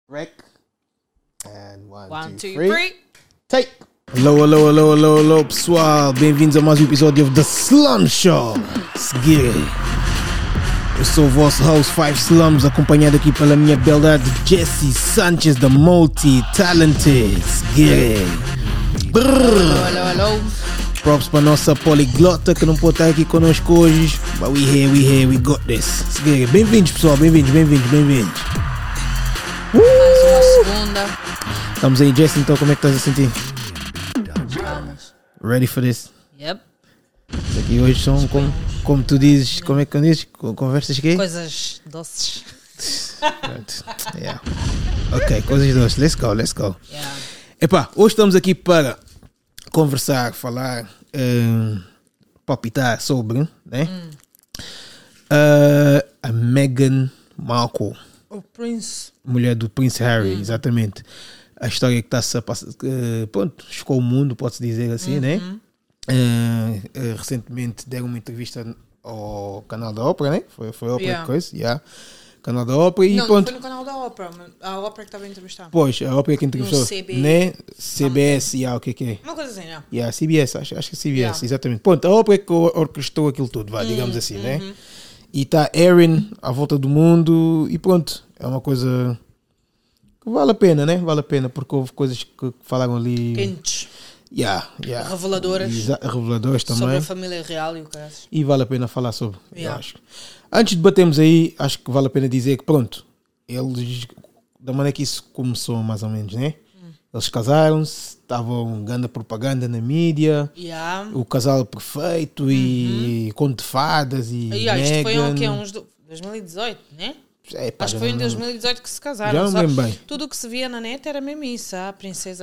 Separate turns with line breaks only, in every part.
Rec. And
One, two, three.
Take. Hello, pessoal. Bem-vindos a mais um episódio do The Slum Show. Seguir. Eu sou o vosso host, Five Slums, acompanhado aqui pela minha beldade Jesse Sanchez, the multi-talented. Seguir.
Hello.
Props para a nossa poliglota que não pode estar aqui connosco hoje. But we here, we got this. Seguir. Bem-vindos, pessoal. Bem-vindos.
Mais uma segunda.
Estamos aí, Jesse, então como é que estás a sentir?
Vamos.
Ready for this?
Yep.
Isso aqui hoje são, como tu dizes, como é que dizes? Conversas quê?
Coisas doces.
Yeah. Ok, coisas doces. Let's go.
Yeah.
Epá, hoje estamos aqui para conversar, falar, palpitar sobre, né? A Meghan Markle.
O Prince.
Mulher do Prince Harry, exatamente. A história que está-se a passar, pronto, chocou o mundo, pode-se dizer assim, né? Recentemente deram uma entrevista ao canal da Ópera, né? Foi a Ópera, coisa, yeah. Canal da Ópera e
Não,
pronto.
foi no canal da Ópera. A Ópera que estava a entrevistar.
Pois, a Ópera que entrevistou, né? CBS, o que é?
Uma coisa assim, né?
Yeah, CBS, acho que é CBS,
Yeah.
exatamente. Pronto, a Ópera que orquestrou aquilo tudo, digamos assim, né? E está Erin à volta do mundo e pronto, é uma coisa que vale a pena, né? Vale a pena, porque houve coisas que falaram ali.
Quentes.
Yeah.
Reveladoras.
Reveladoras também.
Sobre a família real e o que é.
E vale a pena falar sobre,
Yeah.
eu acho. Antes de batermos aí, acho que vale a pena dizer que pronto, eles, da maneira que isso começou mais ou menos, né? Eles casaram-se, estavam ganhando propaganda na mídia,
Yeah.
o casal perfeito e conto de fadas e
Isto foi
Meghan.
o quê? Uns 2018, né?
Epá,
Acho que
já
foi em
não-
2018 que se casaram.
Já não me lembro bem.
Tudo o que se via na net era mesmo isso. A princesa,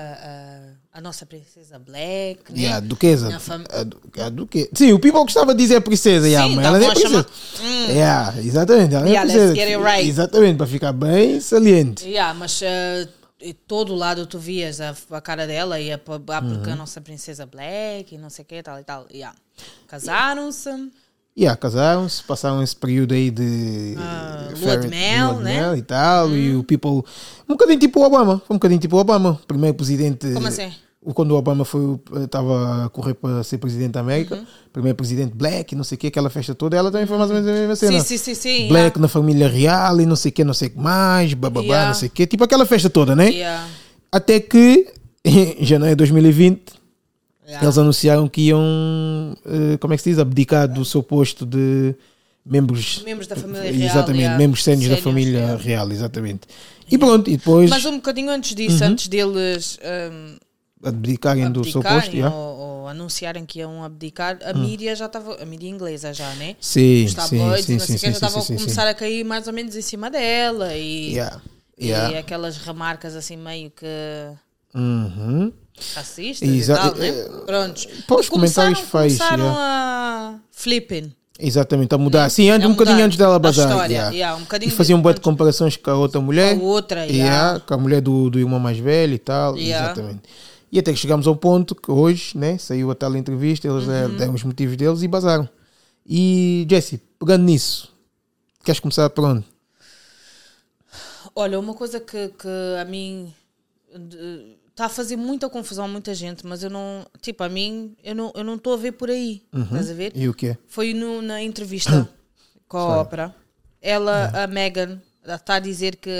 a nossa princesa Black, né?
Yeah, duquesa.
Na fam-
A duquesa. Sim, o people gostava de dizer princesa, yeah,
Sim,
mas ela nem é
estavam a
princesa. Yeah, exatamente. Ela nem é
Yeah,
princesa.
let's get it right.
Exatamente, para ficar bem saliente.
Yeah, mas em todo lado tu vias a cara dela e porque a nossa princesa Black e não sei o que, tal e tal. Yeah. Casaram-se.
Casaram-se, passaram esse período aí de
lua de mel, né?
E tal, e o people, um bocadinho tipo o Obama, primeiro presidente.
Como assim?
Quando o Obama estava a correr para ser presidente da América, primeiro presidente Black, não sei o que, aquela festa toda, ela também foi mais ou menos a mesma cena.
Sim.
Black na família real e não sei o que mais, bababá,
Yeah.
não sei o que, tipo aquela festa toda, né?
Yeah.
Até que em janeiro de 2020
Yeah.
eles anunciaram que iam, como é que se diz, abdicar do seu posto de membros
Membros da família real.
exatamente,
yeah.
membros sénios da família
yeah.
real, exatamente. E pronto, e depois
Mas um bocadinho antes disso, antes deles
abdicarem do seu posto.
abdicarem
Yeah.
ou anunciarem que iam abdicar, a mídia já estava, a mídia inglesa já, né?
Sim,
Os tabloides e não sei o que, já
sim,
estavam a
sim.
começar a cair mais ou menos em cima dela e,
Yeah.
e
Yeah.
aquelas remarcas assim meio que
Uhum.
racistas
Exa-
e tal, né? Prontos.
Pós comentários feios,
Começaram a flipping.
Exatamente, a mudar. Sim, antes, um bocadinho antes dela bazar.
História,
Yeah.
um bocadinho
E faziam um bocado de
antes-
comparações com a outra mulher.
Com a outra,
Com a mulher do irmão mais velho e tal.
Yeah.
Exatamente. E até que chegamos ao ponto que hoje, né, saiu a tal entrevista, eles deram os motivos deles e bazaram. E, Jesse, pegando nisso, queres começar por onde?
Olha, uma coisa que a mim está a fazer muita confusão a muita gente, mas eu não, tipo, a mim, eu não estou a ver por aí, estás a ver?
E o quê?
Foi na entrevista com a Ópera, a Meghan, está a dizer que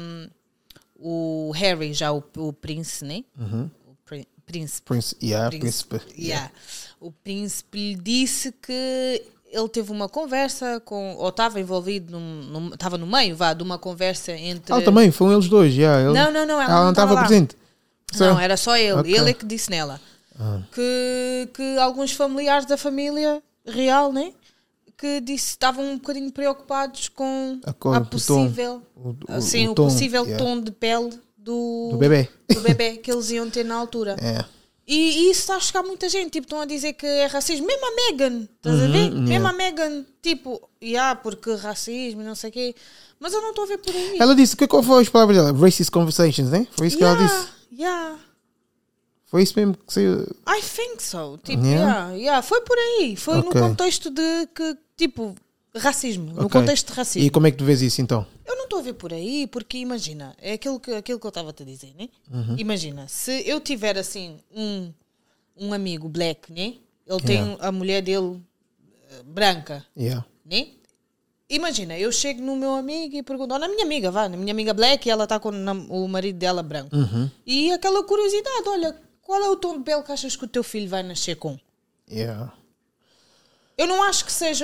o Harry, já o príncipe, né? Príncipe.
Príncipe.
Yeah. O príncipe lhe disse que ele teve uma conversa ou estava envolvido, estava no meio, de uma conversa entre...
Também, foram eles dois,
Não, ela não
estava
lá.
presente.
Não, era só ele.
Ok.
Ele é que disse nela. Que alguns familiares da família real, né? Que estavam um bocadinho preocupados com
A cor,
a
o
possível,
tom,
o possível
yeah.
tom de pele do
bebê.
que eles iam ter na altura.
É.
E isso está a chegar muita gente. Tipo, estão a dizer que é racismo. Mesmo a Meghan, estás a ver? Mesmo a Meghan, tipo, porque racismo e não sei o quê. Mas eu não estou a ver por aí.
Ela disse, qual foi as palavras dela? Racist conversations, né? Foi isso que ela disse.
Yeah.
Foi isso mesmo que saiu.
I think so. Tipo,
Yeah?
foi por aí. Foi no
Ok.
contexto de que, tipo, racismo, no
Ok.
contexto de racismo.
E como é que tu vês isso então?
Eu não estou a ver por aí, porque imagina, é aquilo que eu estava a te dizer, né? Imagina, se eu tiver assim um amigo black, né? Ele tem a mulher dele branca,
Yeah.
né? Imagina, eu chego no meu amigo e pergunto, ou na minha amiga, na minha amiga black, e ela está com o marido dela branco. E aquela curiosidade, olha, qual é o tom de pele que achas que o teu filho vai nascer com?
Yeah.
Eu não acho que seja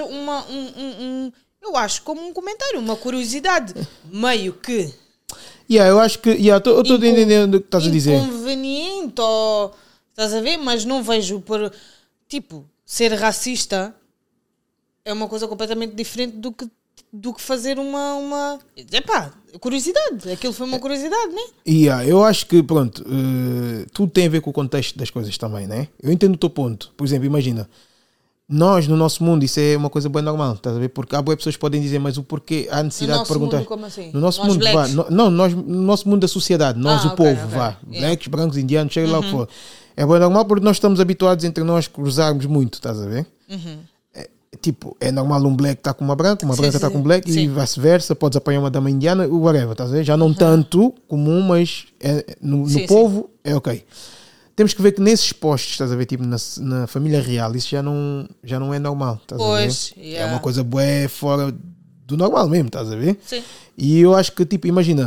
eu acho como um comentário, uma curiosidade, meio que
Yeah, eu acho que... Yeah, eu estou entendendo o que estás a dizer.
inconveniente, ou, estás a ver? Mas não vejo por... Tipo, ser racista é uma coisa completamente diferente do que fazer uma... Epá, curiosidade. Aquilo foi uma curiosidade, né?
Yeah, eu acho que, pronto, tudo tem a ver com o contexto das coisas também, né? Eu entendo o teu ponto. Por exemplo, imagina, nós, no nosso mundo, isso é uma coisa bem normal, estás a ver? Porque há boas pessoas que podem dizer, mas o porquê há necessidade de perguntar.
Mundo, como assim?
No nosso
Nós
mundo, vá.
blacks?
No nosso mundo da sociedade, nós, o
ok,
povo,
ok.
vá.
Yeah.
Blacks, brancos, indianos, seja lá o que for. É bem normal porque nós estamos habituados entre nós cruzarmos muito, estás a ver? Tipo, é normal um black estar com uma branca está com um black e vice-versa, podes apanhar uma dama indiana, whatever, estás a ver? Já não tanto comum, mas no povo é ok. Temos que ver que nesses postos, estás a ver, tipo na família real, isso já não é normal, estás a ver? É uma coisa bué fora do normal mesmo, estás a ver?
Sim.
E eu acho que, tipo, imagina,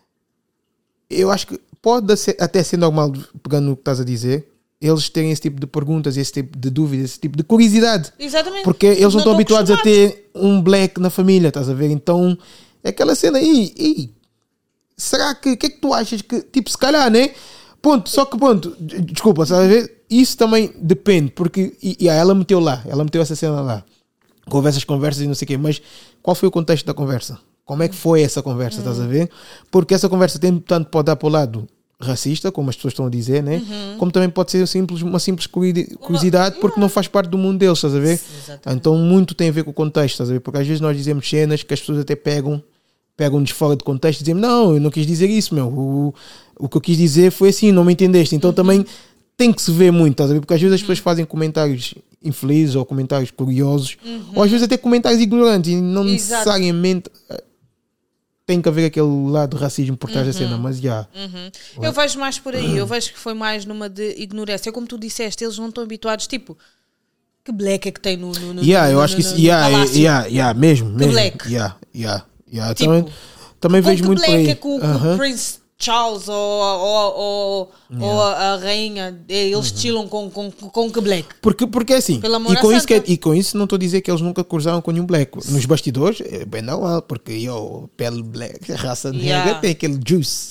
eu acho que pode até ser normal, pegando no que estás a dizer, eles terem esse tipo de perguntas, esse tipo de dúvidas, esse tipo de curiosidade.
Exatamente.
Porque eles não estão habituados a ter um black na família, estás a ver? Então, é aquela cena aí. Será que, o que é que tu achas que, tipo, se calhar, né? Ponto, só que ponto, desculpa, estás a ver? Isso também depende, porque ela meteu essa cena lá. Conversas e não sei o quê, mas qual foi o contexto da conversa? Como é que foi essa conversa, estás a ver? Porque essa conversa tem tanto pode dar para o lado racista, como as pessoas estão a dizer, né? Como também pode ser uma simples curiosidade, porque não faz parte do mundo deles, estás a ver?
Exatamente.
Então muito tem a ver com o contexto, estás a ver? Porque às vezes nós dizemos cenas que as pessoas até pegam-nos fora de contexto e dizem, não, eu não quis dizer isso, meu. O que eu quis dizer foi assim, não me entendeste. Então também tem que se ver muito, estás a ver? Porque às vezes as pessoas fazem comentários infelizes ou comentários curiosos, ou às vezes até comentários ignorantes, e não necessariamente tem que haver aquele lado de racismo por trás da cena, mas já.
Eu vejo mais por aí, eu vejo que foi mais numa de ignorância. Como tu disseste, eles não estão habituados, tipo, que black é que tem no
eu acho que isso, mesmo.
black.
Tipo, também vejo muito por aí.
É que o Prince Charles ou a rainha, eles chilam com que black.
Porque é assim, e com isso não estou a dizer que eles nunca cruzaram com nenhum black. Nos bastidores é bem normal, porque pele black, raça negra, tem aquele juice.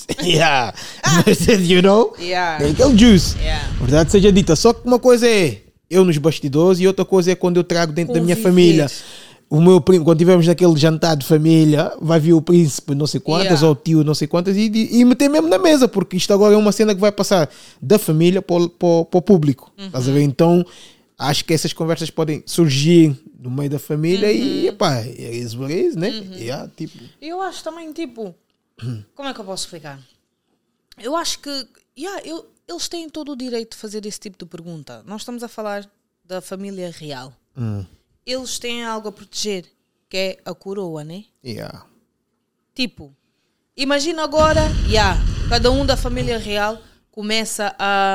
You know? Tem aquele juice. Verdade seja dita. Só que uma coisa é eu nos bastidores e outra coisa é quando eu trago dentro da minha família. O meu primo, quando estivermos naquele jantar de família, vai vir o príncipe não sei quantas, ou o tio não sei quantas, e meter mesmo na mesa, porque isto agora é uma cena que vai passar da família para o público. Estás a ver? Então, acho que essas conversas podem surgir no meio da família e, pá, é isso, né? Tipo.
Eu acho também, tipo, como é que eu posso explicar? Eu acho que, eles têm todo o direito de fazer esse tipo de pergunta. Nós estamos a falar da família real. Eles têm algo a proteger, que é a coroa, né? Tipo, imagina agora, cada um da família real começa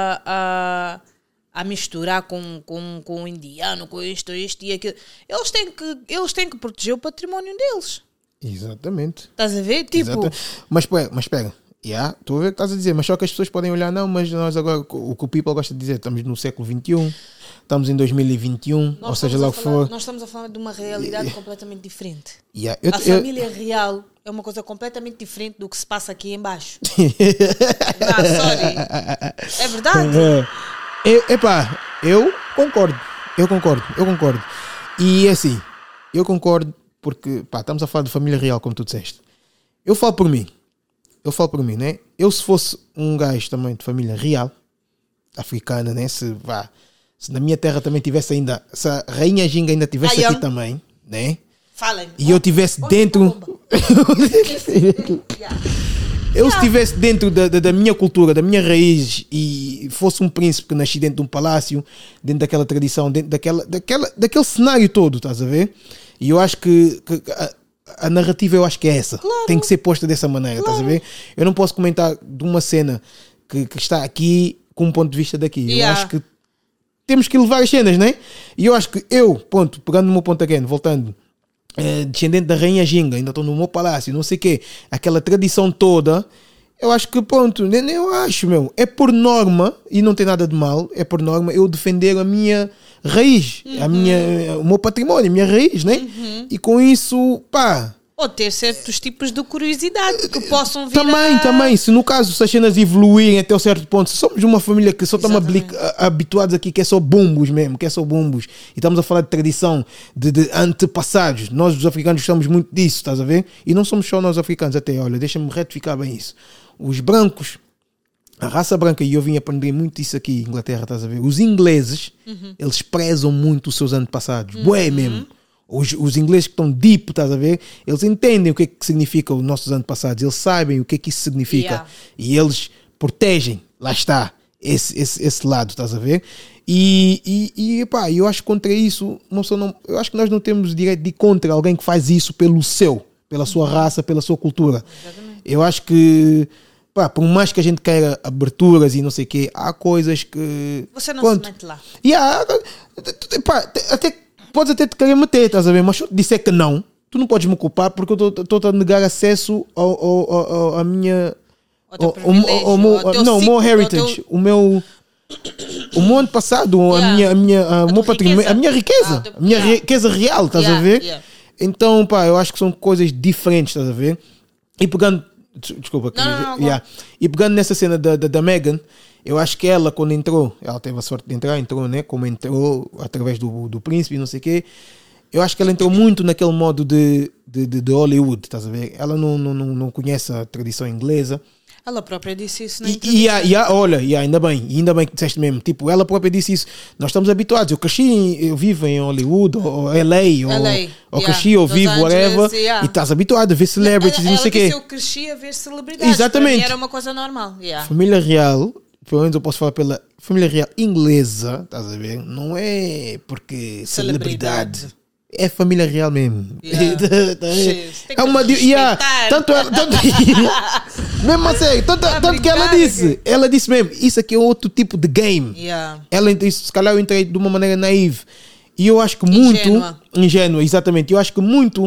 a misturar com o indiano, com isto e aquilo. Eles têm que proteger o património deles.
Exatamente.
Estás a ver? Tipo...
Mas espera. Estou a ver o que estás a dizer, mas só que as pessoas podem olhar, não, mas nós agora, o que o people gosta de dizer, estamos no século XXI, estamos em 2021, ou seja lá o que for.
Nós estamos a falar de uma realidade completamente diferente.
A
família real é uma coisa completamente diferente do que se passa aqui em baixo. Sorry. É verdade.
Eu concordo. E assim, eu concordo porque, estamos a falar de família real, como tu disseste. Eu falo por mim, né? Eu, se fosse um gajo também de família real, africana, né? Se na minha terra também tivesse ainda, se a Rainha Ginga ainda tivesse aqui também, né?
Falem.
E eu estivesse dentro... Eu se estivesse dentro da minha cultura, da minha raiz, e fosse um príncipe que nasci dentro de um palácio, dentro daquela tradição, dentro daquele cenário todo, estás a ver? E eu acho que a narrativa eu acho que é essa.
Claro.
Tem que ser posta dessa maneira, estás a ver? Eu não posso comentar de uma cena que está aqui com um ponto de vista daqui. Eu acho que temos que levar as cenas, né? E eu acho que pegando no meu ponto again, voltando, descendente da Rainha Ginga, ainda estou no meu palácio, não sei o quê, aquela tradição toda, eu acho que eu acho, é por norma, e não tem nada de mal, é por norma eu defender a minha raiz, o meu património, a minha raiz, né? E com isso, pá...
Ou ter certos tipos de curiosidade que possam vir
Também, se no caso se as cenas evoluírem até um certo ponto, se somos uma família que só estamos habituados aqui, que é só bumbos mesmo, que é só bumbos, e estamos a falar de tradição, de antepassados, nós os africanos gostamos muito disso, estás a ver? E não somos só nós africanos, até, olha, deixa-me retificar bem isso. Os brancos, a raça branca, e eu vim aprender muito isso aqui em Inglaterra, estás a ver? Os ingleses, eles prezam muito os seus antepassados, bué mesmo. Os ingleses que estão deep, estás a ver? Eles entendem o que é que significa os nossos antepassados, eles sabem o que é que isso significa e eles protegem, lá está, esse lado, estás a ver? E pá, eu acho que contra isso, eu acho que nós não temos direito de ir contra alguém que faz isso pela sua raça, pela sua cultura. Exatamente. Eu acho que, pá, por mais que a gente queira aberturas e não sei o quê, há coisas que...
Você não se mete lá.
Podes até te querer meter, estás a ver? Mas se eu te disser que não, tu não podes me culpar porque eu estou a negar acesso à minha... O meu heritage, o meu antepassado, o meu patrimônio, a minha riqueza, riqueza real, estás a ver? Então, pá, eu acho que são coisas diferentes, estás a ver? E pegando... Desculpa. E pegando nessa cena da Meghan, eu acho que ela, quando entrou, ela teve a sorte de entrou, né? Como entrou através do príncipe, não sei o quê. Eu acho que ela entrou muito naquele modo de Hollywood, estás a ver? Ela não conhece a tradição inglesa.
Ela própria disse isso na entrevista.
Ainda bem que disseste mesmo. Tipo, ela própria disse isso. Nós estamos habituados. Eu vivo em Hollywood, ou LA, ou cresci, ou vivo, whatever. E estás habituado a ver celebrities e não sei o quê.
Eu cresci a ver celebridades.
Exatamente.
Para mim era uma coisa normal.
Família real, pelo menos eu posso falar pela família real inglesa, estás a ver? Não é porque celebridade. É família real mesmo. É uma tanto mesmo a sério, tanto que ela disse mesmo, isso aqui é outro tipo de game. Ela disse, se calhar eu entrei de uma maneira naive. E eu acho que muito ingênua, exatamente. Eu acho que muito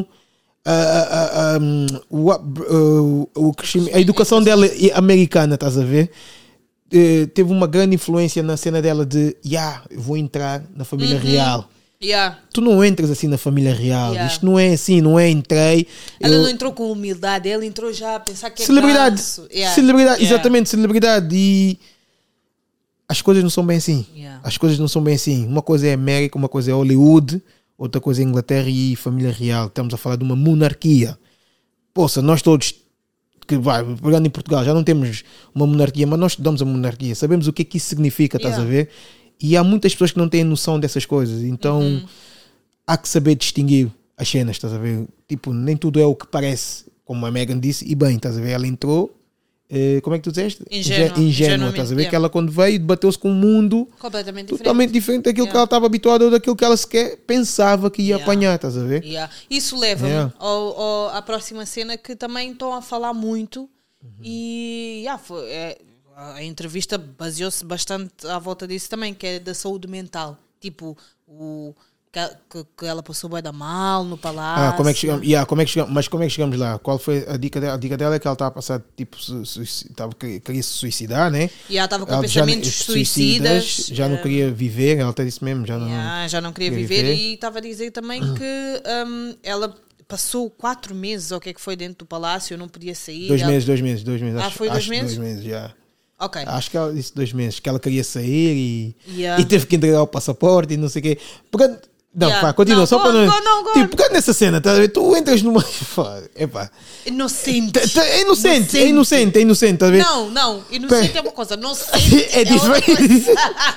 a educação dela americana, estás a ver? Teve uma grande influência na cena dela de eu vou entrar na família real. Tu não entras assim na família real. Isto não é assim, não é entrei.
Ela não entrou com humildade, ela entrou já a pensar que é
celebridade. Celebridade, exatamente, celebridade. E as coisas não são bem assim. As coisas não são bem assim. Uma coisa é América, uma coisa é Hollywood, outra coisa é Inglaterra e família real. Estamos a falar de uma monarquia. Poxa, nós todos pegando em Portugal, já não temos uma monarquia, mas nós estudamos a monarquia, sabemos o que é que isso significa, estás a ver? E há muitas pessoas que não têm noção dessas coisas, então há que saber distinguir as cenas, estás a ver? Tipo, nem tudo é o que parece, como a Meghan disse, e bem, estás a ver? Ela entrou, como é que tu disseste? Ingênua, estás a ver? Que ela quando veio debateu-se com um mundo totalmente diferente daquilo que ela estava habituada ou daquilo que ela sequer pensava que ia apanhar, estás a ver?
Isso leva-me à próxima cena que também estão a falar muito e a entrevista baseou-se bastante à volta disso também, que é da saúde mental. Tipo, que ela passou bué da mal no palácio.
Como é que chegamos? Mas como é que chegamos lá? Qual foi a dica dela? A dica dela é que ela estava a passar, tipo, queria se suicidar, né?
E ela estava com pensamentos suicidas.
Já não queria viver, ela até disse mesmo.
Já não queria viver. E estava a dizer também que ela passou 4 meses, ou o que é que foi, dentro do palácio, não podia sair.
2 meses.
Foi 2 meses?
2 meses, já.
Okay.
Acho que ela disse 2 meses, que ela queria sair e teve que entregar o passaporte e não sei o quê. Continua, não, só para não. Tipo, porque nessa cena, tá, tu entras numa.
Inocente.
É inocente, tá a ver?
Não, inocente é uma coisa, não sente.
É diferente.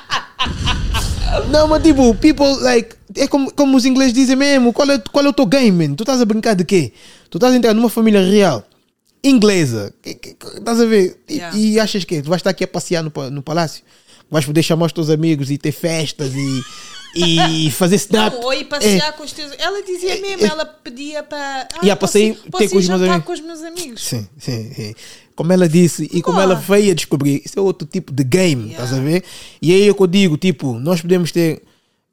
Não, mas tipo, people, like, é como os ingleses dizem mesmo, qual é o teu game, man? Tu estás a brincar de quê? Tu estás a entrar numa família real, inglesa, estás a ver? E achas que tu vais estar aqui a passear no palácio? vais poder chamar os teus amigos e ter festas e fazer snap.
Não, ou ir passear com os teus... Ela dizia mesmo, ela pedia para...
Posso ir ter
com os meus amigos.
Sim. Como ela disse e como ela veio a descobrir, isso é outro tipo de game, estás a ver? E aí é que eu digo, tipo, nós podemos ter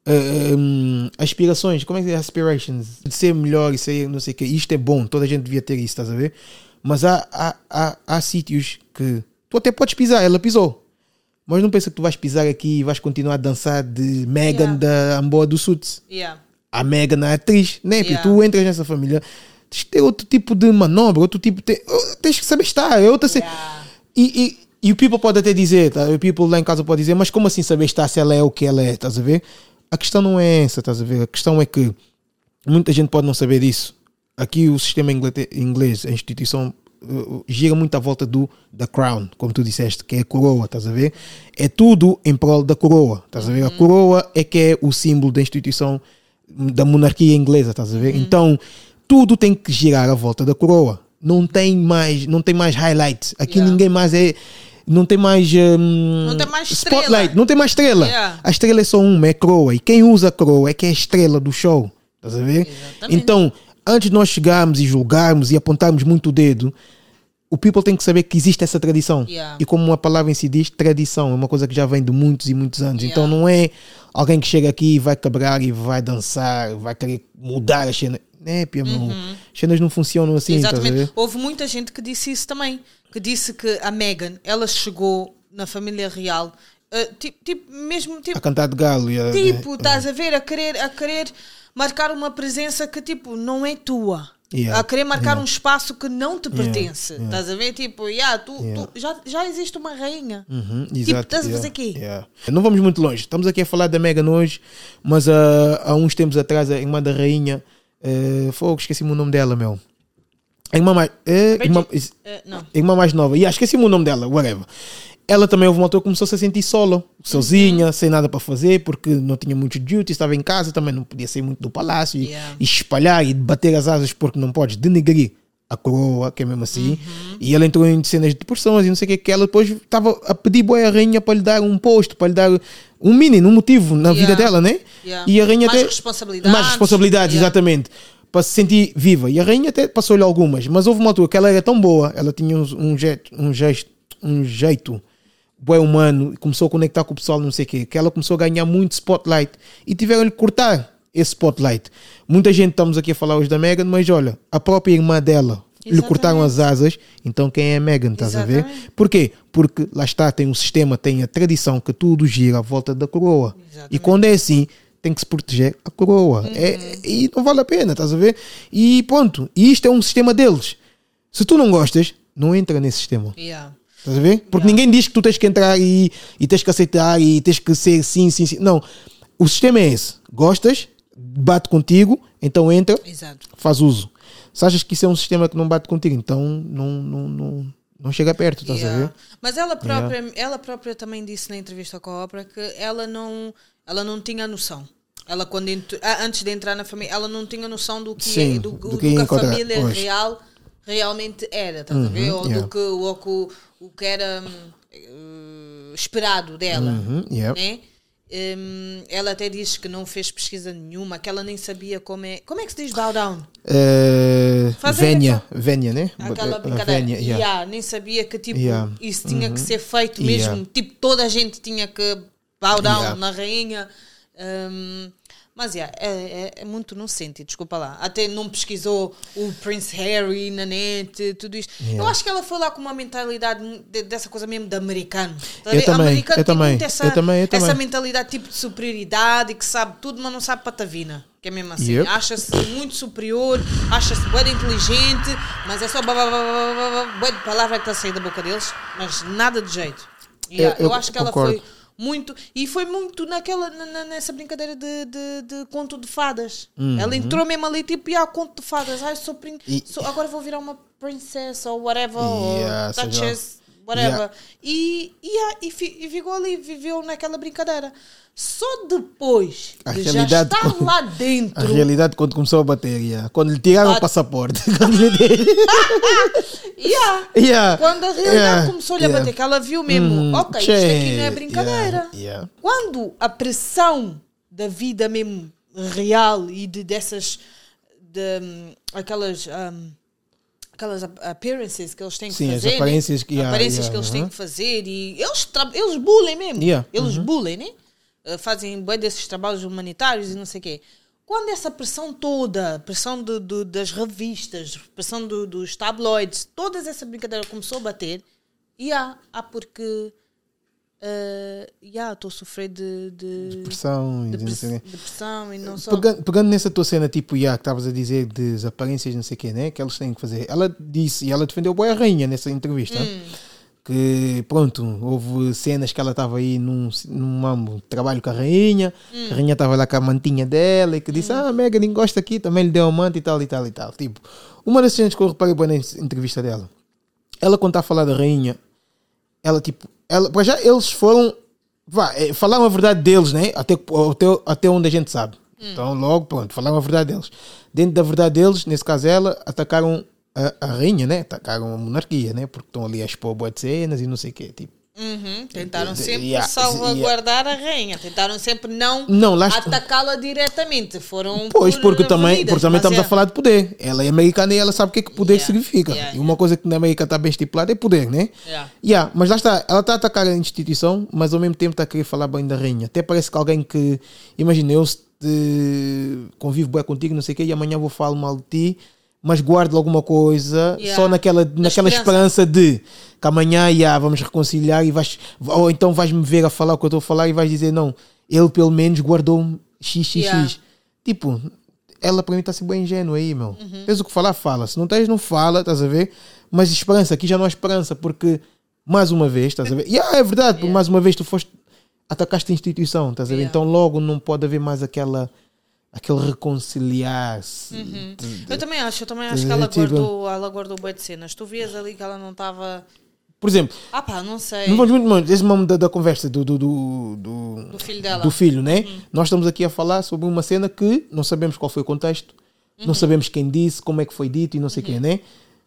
aspirações, como é que é? Aspirations, de ser melhor e ser não sei o que, isto é bom, toda a gente devia ter isso, estás a ver? Mas há sítios que tu até podes pisar, ela pisou, mas não pensa que tu vais pisar aqui e vais continuar a dançar de Megan da Amboa do Suits. A Megan, a atriz, né? Porque tu entras nessa família, tens que ter outro tipo de manobra, outro tipo de... Tens que saber estar, é outra... E o people pode até dizer, tá? O people lá em casa pode dizer, mas como assim saber estar se ela é o que ela é, estás a ver? A questão não é essa, estás a ver? A questão é que muita gente pode não saber disso. Aqui o sistema inglês, a instituição, gira muito à volta da crown, como tu disseste, que é a coroa, estás a ver? É tudo em prol da coroa, estás a ver? A coroa é que é o símbolo da instituição da monarquia inglesa, estás a ver? Então, tudo tem que girar à volta da coroa. Não tem mais highlights. Aqui ninguém mais é... Não tem mais spotlight, não tem mais estrela. A estrela é só uma, é coroa. E quem usa a coroa é que é a estrela do show. Estás a ver? Exatamente. Então, antes de nós chegarmos e julgarmos e apontarmos muito o dedo, o people tem que saber que existe essa tradição. E como a palavra em si diz, tradição é uma coisa que já vem de muitos e muitos anos. Então não é alguém que chega aqui e vai quebrar e vai dançar, vai querer mudar a cena. As cenas não funcionam assim.
Exatamente. Houve muita gente que disse isso também, que disse que a Meghan, ela chegou na família real mesmo
a cantar de galo,
estás a ver, a querer marcar uma presença que tipo não é tua, a querer marcar um espaço que não te pertence, estás a ver, tipo, já existe uma rainha, tipo, estás a fazer aqui.
Não vamos muito longe, estamos aqui a falar da Meghan hoje, mas há uns tempos atrás a irmã da rainha, esqueci-me o nome dela, meu. A irmã mais nova. Esqueci-me o nome dela, whatever. Ela também houve uma altura que começou-se a sentir sozinha, sem nada para fazer, porque não tinha muitos duties, estava em casa, também não podia sair muito do palácio e espalhar e bater as asas, porque não podes denegrir a coroa, que é mesmo assim. E ela entrou em cenas de depressões e não sei o que ela depois estava a pedir a rainha para lhe dar um posto, para lhe dar um mínimo, um motivo na vida dela, né? E a rainha
mais
responsabilidades, exatamente. Para se sentir viva. E a rainha até passou-lhe algumas, mas houve uma altura que ela era tão boa, ela tinha um jeito bué humano, e começou a conectar com o pessoal, não sei o quê, que ela começou a ganhar muito spotlight e tiveram-lhe cortar esse spotlight. Muita gente, estamos aqui a falar hoje da Meghan, mas olha, a própria irmã dela lhe cortaram as asas, então quem é a Meghan, estás a ver? Porquê? Porque lá está, tem um sistema, tem a tradição que tudo gira à volta da coroa. E quando é assim, tem que se proteger a coroa. E não vale a pena, estás a ver? E ponto. E isto é um sistema deles. Se tu não gostas, não entra nesse sistema. Estás a ver? Porque ninguém diz que tu tens que entrar e tens que aceitar e tens que ser sim. Não. O sistema é esse. Gostas, bate contigo, então entra, faz uso. Se achas que isso é um sistema que não bate contigo, então não chega perto, estás a ver?
Mas ela própria também disse na entrevista com a Oprah que ela não tinha noção. Ela antes de entrar na família, ela não tinha noção do que a família real realmente era, estás a ver? Ou do que era esperado dela, né? Ela até diz que não fez pesquisa nenhuma, que ela nem sabia como é que se diz bow down?
Vénia, né?
Aquela brincadeira. Nem sabia que tipo, isso tinha que ser feito mesmo, tipo, toda a gente tinha que bow down na rainha. Mas é muito inocente, desculpa lá. Até não pesquisou o Prince Harry na net, tudo isto. Eu acho que ela foi lá com uma mentalidade dessa coisa mesmo de americano.
Eu também.
Essa mentalidade tipo de superioridade, que sabe tudo, mas não sabe patavina. Que é mesmo assim. Acha-se muito superior, acha-se bem inteligente, mas é só bué de palavra que está a sair da boca deles, mas nada de jeito. Eu acho que ela foi muito, e foi muito nessa brincadeira de conto de fadas. Ela entrou mesmo ali tipo, conto de fadas. Agora vou virar uma princesa ou whatever, ou duchess, whatever. E ficou ali, viveu naquela brincadeira. Só depois de já estar lá dentro.
A realidade quando começou a bater, quando lhe tiraram o passaporte. Quando
Quando a realidade começou-lhe a bater, que ela viu mesmo, ok, isto aqui não é brincadeira. Quando a pressão da vida mesmo real e aquelas appearances que eles têm que fazer,
as aparências que
eles têm que fazer, e eles bullying mesmo. Eles bullying, né? Fazem bem desses trabalhos humanitários e não sei o quê. Quando essa pressão toda, pressão das revistas, pressão dos tabloides, toda essa brincadeira começou a bater, porque estou a sofrer de
depressão
e não só.
Pegando nessa tua cena, tipo, que estavas a dizer das aparências, não sei o quê, né? Que eles têm que fazer. Ela disse, e ela defendeu bem a rainha nessa entrevista. Que pronto, houve cenas que ela estava aí num trabalho com a rainha estava lá com a mantinha dela e que disse, Meghan gosta aqui, também lhe deu a manta e tal. Tipo, uma das cenas que eu reparei bem na entrevista dela, ela quando está a falar da rainha, para já eles foram, falaram a verdade deles, né? Até onde a gente sabe. Então logo, pronto, falaram a verdade deles. Dentro da verdade deles, nesse caso ela, atacaram a rainha, né? Atacaram a monarquia, né? Porque estão ali a expor boas cenas e não sei o quê, tipo.
Tentaram sempre salvaguardar a rainha. Tentaram sempre não atacá-la diretamente.
Porque também estamos a falar de poder. Ela é americana e ela sabe o que é que poder significa. E uma coisa que na América está bem estipulada é poder, né? Mas lá está. Ela está a atacar a instituição, mas ao mesmo tempo está a querer falar bem da rainha. Até parece que alguém que... Imagina, eu convivo bem contigo, não sei o quê, e amanhã vou falar mal de ti, mas guardo alguma coisa só naquela esperança de que amanhã vamos reconciliar ou então vais-me ver a falar o que eu estou a falar e vais dizer, não, ele pelo menos guardou-me XXX. Tipo, ela para mim está a ser bem ingênua aí, meu. Tens o que falar, fala. Se não tens, não fala, estás a ver? Mas esperança, aqui já não há esperança, porque mais uma vez, estás a ver? É verdade, porque mais uma vez tu atacaste a instituição, estás a ver? Então logo não pode haver mais aquele reconciliar-se.
Eu também acho que ela guardou bem de cenas. Tu vias ali que ela não estava...
Por exemplo...
não sei.
Não vamos muito longe. Esse momento da conversa do
filho dela.
Do filho, né? Nós estamos aqui a falar sobre uma cena que não sabemos qual foi o contexto, não sabemos quem disse, como é que foi dito e não sei quem, né?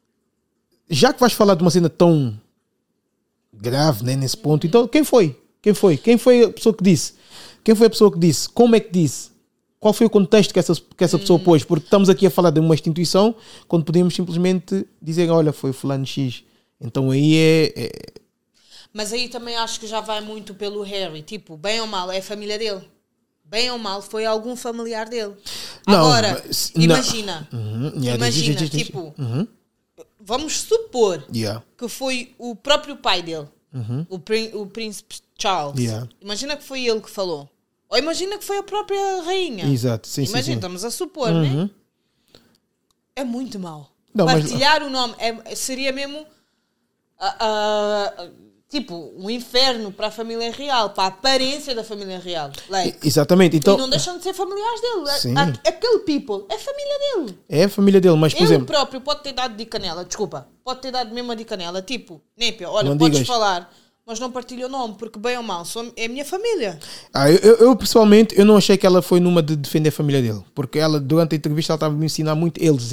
Já que vais falar de uma cena tão grave, né, nesse ponto, então quem foi? Quem foi a pessoa que disse? Quem foi a pessoa que disse? Como é que disse? Qual foi o contexto que essa pessoa pôs? Porque estamos aqui a falar de uma instituição quando podemos simplesmente dizer, olha, foi fulano X. Então aí
Mas aí também acho que já vai muito pelo Harry. Tipo, bem ou mal, é a família dele. Bem ou mal, foi algum familiar dele. Agora, imagina. Tipo, vamos supor que foi o próprio pai dele. O príncipe Charles. Imagina que foi ele que falou. Ou imagina que foi a própria rainha.
Exato, sim.
Estamos a supor, né? É muito mau. Partilhar o nome seria mesmo tipo um inferno para a família real, para a aparência da família real.
Exatamente. Então,
e não deixam de ser familiares dele. Aquele people é família dele.
É a família dele, mas por exemplo...
Ele próprio pode ter dado de canela, pode ter dado mesmo a de canela. Tipo, Népia, olha, podes falar... Mas não partilho o nome, porque bem ou mal, é a minha família.
Eu pessoalmente, eu não achei que ela foi numa de defender a família dele. Porque ela, durante a entrevista, ela estava a me ensinar muito eles.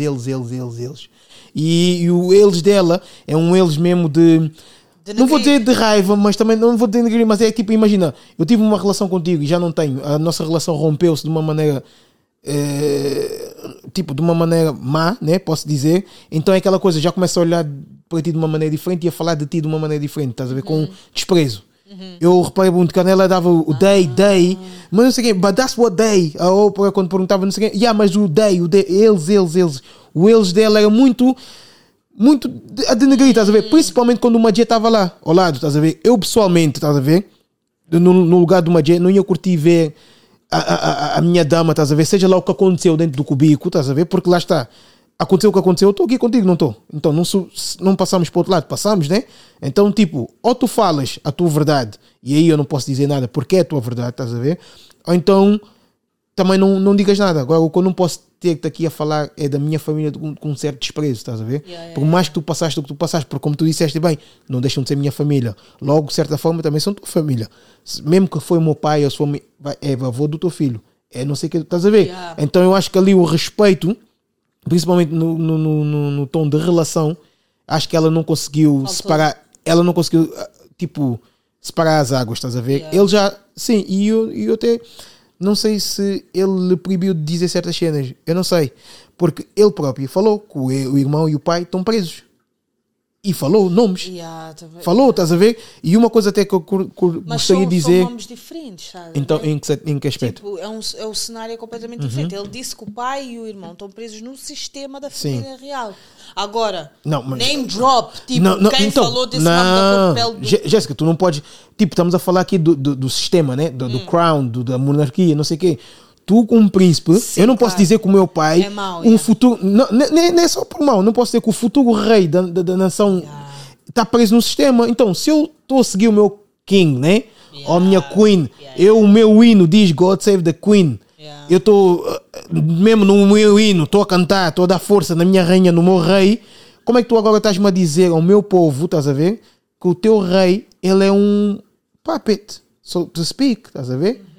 E o eles dela é um eles mesmo de não vou dizer de raiva, mas também não vou dizer mas é tipo, imagina, eu tive uma relação contigo e já não tenho. A nossa relação rompeu-se de uma maneira... tipo, de uma maneira má, né? Posso dizer. Então é aquela coisa, já começa a olhar para ti de uma maneira diferente e a falar de ti de uma maneira diferente, estás a ver? Com desprezo. Eu reparei muito que ela dava o they, mas não sei quem, but that's what they, ou quando perguntava não sei quem, mas o they, eles, o eles dela era muito a denegrir, estás a ver? Principalmente quando o Majé estava lá ao lado, estás a ver? Eu pessoalmente, estás a ver? No lugar do Majé, não ia curtir ver a minha dama, estás a ver? Seja lá o que aconteceu dentro do cubículo, estás a ver? Porque lá está. Aconteceu o que aconteceu, eu estou aqui contigo, não estou. Então não passamos para o outro lado, passamos, né? Então, tipo, ou tu falas a tua verdade e aí eu não posso dizer nada porque é a tua verdade, estás a ver? Ou então também não digas nada. Agora, o que eu não posso ter-te aqui a falar é da minha família com um certo desprezo, estás a ver? Por mais que tu passaste o que tu passaste, porque como tu disseste bem, não deixam de ser minha família. Logo, de certa forma, também são tua família. Mesmo que foi o meu pai ou se foi avô do teu filho. É não sei o que, estás a ver? Então eu acho que ali o respeito, principalmente no tom de relação, acho que ela não conseguiu separar, ela não conseguiu, tipo, separar as águas, estás a ver? Ele já, sim, e eu até não sei se ele lhe proibiu de dizer certas cenas, eu não sei, porque ele próprio falou que o irmão e o pai estão presos. E falou nomes. Falou, estás a ver? E uma coisa até que eu gostaria de dizer.
São nomes diferentes, sabe?
Então, em que aspecto?
Tipo, o cenário é completamente diferente. Ele disse que o pai e o irmão estão presos no sistema da família real. Agora, name drop, tipo, quem falou desse nome da cor de pele do...
Jéssica, tu não podes. Tipo, estamos a falar aqui do sistema, né? Do crown, da monarquia, não sei o quê. Tu, como príncipe, sim, eu não posso dizer que o meu pai,
é mau,
futuro, não é só por mal, não posso dizer que o futuro rei da nação está preso no sistema. Então, se eu estou a seguir o meu king, né? Ou a minha queen, o meu hino diz God Save the Queen. Eu estou, mesmo no meu hino, estou a cantar, estou a dar força na minha rainha, no meu rei. Como é que tu agora estás-me a dizer ao meu povo, estás a ver, que o teu rei, ele é um puppet, so to speak, estás a ver?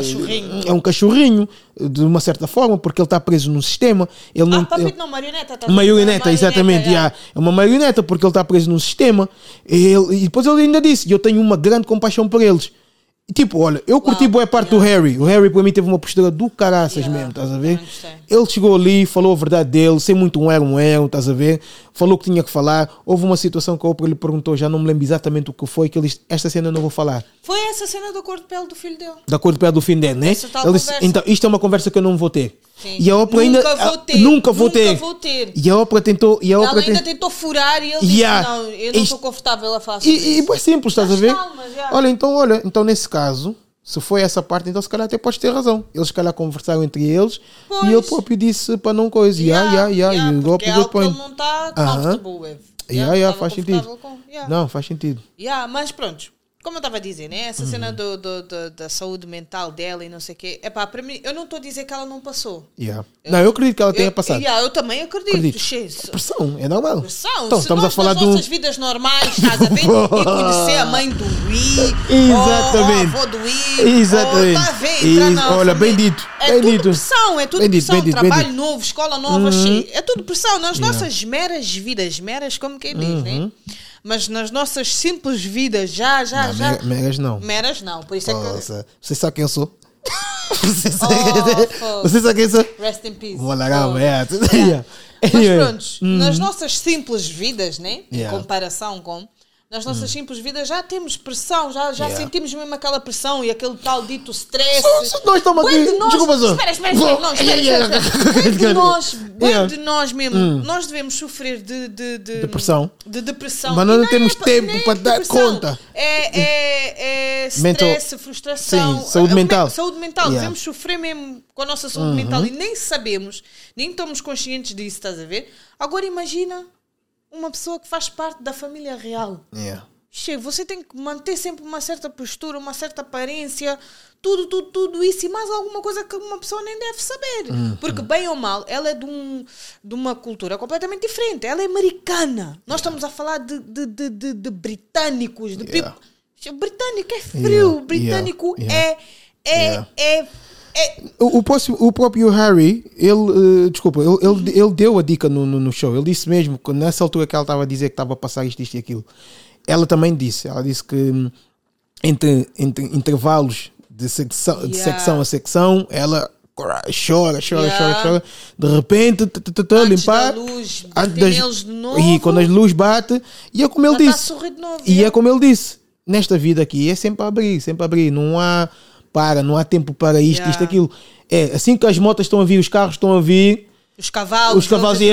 É um cachorrinho, de uma certa forma, porque ele está preso no sistema. Ele não,
não, marioneta.
Marioneta, exatamente. É uma marioneta, porque ele está preso no sistema. E depois ele ainda disse: eu tenho uma grande compaixão por eles. E tipo, olha, eu curti boa parte do Harry. O Harry para mim teve uma postura do caraças mesmo, estás a ver? Ele chegou ali, falou a verdade dele, sem muito um erro, estás a ver? Falou o que tinha que falar. Houve uma situação que a Oprah lhe perguntou, já não me lembro exatamente o que foi, que ele disse: esta cena eu não vou falar.
Foi essa cena da cor de pele do filho dele.
Da cor de pele do filho dele, né? Ele disse: então, isto é uma conversa que eu não vou ter.
Sim.
E a Oprah nunca vou ter. E a Oprah tentou. Ela
ainda tentou furar e ele disse: não, eu não estou confortável a falar sobre isso.
E é simples, estás a ver? Olha, então nesse caso, se foi essa parte, então se calhar até podes ter razão. Eles se calhar conversaram entre eles e ele próprio disse para não coisa.
Porque é algo que ele não está comfortable with.
Faz sentido. Não, faz sentido.
Mas pronto. Como eu estava a dizer, né? Essa cena da saúde mental dela e não sei o quê. Epá, para mim, eu não estou a dizer que ela não passou.
Eu acredito que ela tenha passado.
Eu também acredito.
Pressão, é normal.
Pressão.
Então, estamos a falar
das nossas vidas normais, estás a ver? E conhecer a mãe do Wii.
Exatamente.
Ou a avó do Wii.
Exatamente.
Está a ver?
Olha, bem dito.
É tudo pressão. É tudo pressão. Trabalho novo, escola nova. É tudo pressão. Nas nossas meras vidas. Meras como quem diz, né? Mas nas nossas simples vidas, já.
Meras não.
Meras não, por isso é que...
Você sabe quem eu sou? Você sabe quem eu sou?
Rest in peace.
Mas
pronto, nas nossas simples vidas, né? Em comparação com... Nas nossas simples vidas já temos pressão, já sentimos mesmo aquela pressão e aquele tal dito stress.
Nós estamos aqui. Desculpa,
espera. Bué de nós mesmo. Nós devemos sofrer de
depressão.
Mas
nós não temos tempo para dar conta.
É stress, frustração.
Sim, saúde mental.
Saúde mental. Devemos sofrer mesmo com a nossa saúde mental e nem sabemos, nem estamos conscientes disso, estás a ver? Agora imagina uma pessoa que faz parte da família real. Você tem que manter sempre uma certa postura, uma certa aparência, tudo isso e mais alguma coisa que uma pessoa nem deve saber. Porque, bem ou mal, ela é de uma cultura completamente diferente. Ela é americana. Nós estamos a falar de britânicos. Britânico é frio. Britânico é...
O próprio Harry, ele deu a dica no show. Ele disse mesmo que nessa altura que ela estava a dizer que estava a passar isto e aquilo, ela também disse. Ela disse que entre intervalos de secção a secção, ela chora. De repente, limpar.
Antes de novo.
E quando a luz bate, e é como ele disse.
Sorrir de novo,
é como ele disse. Nesta vida aqui é sempre a abrir. Não há tempo para isto, aquilo. É assim que as motas estão a vir, os carros estão a vir.
Os cavalos.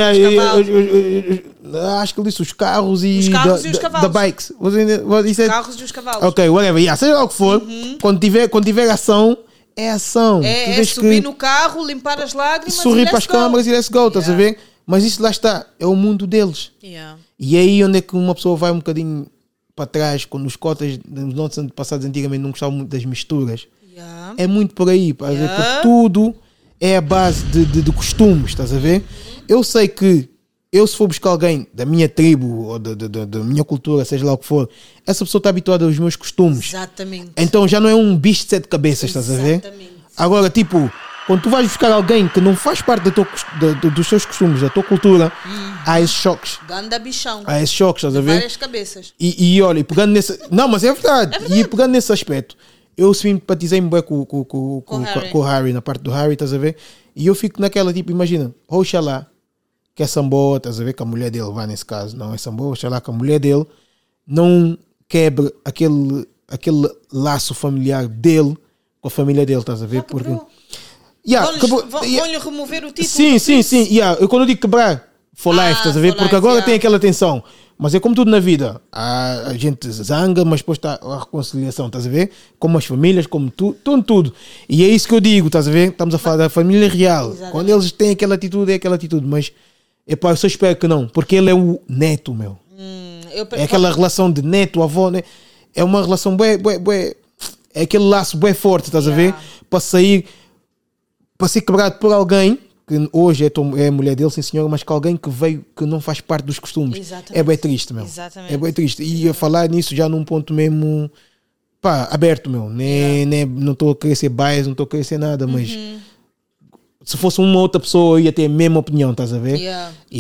Acho que ele disse os carros e
os cavalos.
Da bikes.
Os carros e os cavalos.
Ok, whatever. Seja lá o que for, quando tiver ação, é ação.
É subir no carro, limpar as lágrimas,
sorrir para as câmaras e let's go, estás a ver? Mas isso lá está, é o mundo deles. E é aí onde é que uma pessoa vai um bocadinho para trás, quando os cotas dos nossos passados antigamente não gostavam muito das misturas. É muito por aí, para dizer que tudo é a base de costumes, estás a ver? Eu sei que se for buscar alguém da minha tribo ou da minha cultura, seja lá o que for, essa pessoa está habituada aos meus costumes.
Exatamente.
Então já não é um bicho de 7 cabeças, estás a ver?
Exatamente.
Agora, tipo, quando tu vais buscar alguém que não faz parte dos teus costumes, da tua cultura, há esses choques.
Ganda bichão.
Há esses choques, estás a ver?
Várias cabeças.
E olha, e pegando nesse. Não, mas é verdade. E pegando nesse aspecto, eu simpatizei-me bem com o Harry, na parte do Harry, estás a ver? E eu fico naquela, tipo, imagina, oxalá que é samboa, estás a ver? Que a mulher dele vai nesse caso, não é samboa, oxalá que a mulher dele não quebre aquele laço familiar dele com a família dele, estás a ver? Porque.
Vão-lhe remover o título.
Sim. Eu quando eu digo quebrar, for life, estás a ver? Porque agora tem aquela tensão. Mas é como tudo na vida. A gente zanga, mas depois está a reconciliação, estás a ver? Como as famílias, como tudo. E é isso que eu digo, estás a ver? Estamos a falar da família real. Exatamente. Quando eles têm aquela atitude, é aquela atitude. Mas eu só espero que não, porque ele é o neto, meu. É aquela relação de neto, avó, né? É uma relação bué. É aquele laço bué forte, estás a ver? Para ser quebrado por alguém que hoje é a mulher dele, sim senhora, mas que alguém que veio, que não faz parte dos costumes. Exatamente. É bem triste, meu. Exatamente. É bem triste. E a falar nisso já num ponto mesmo, aberto, meu. Não estou a querer ser bias, não estou a querer ser nada, mas se fosse uma outra pessoa eu ia ter a mesma opinião, estás a ver?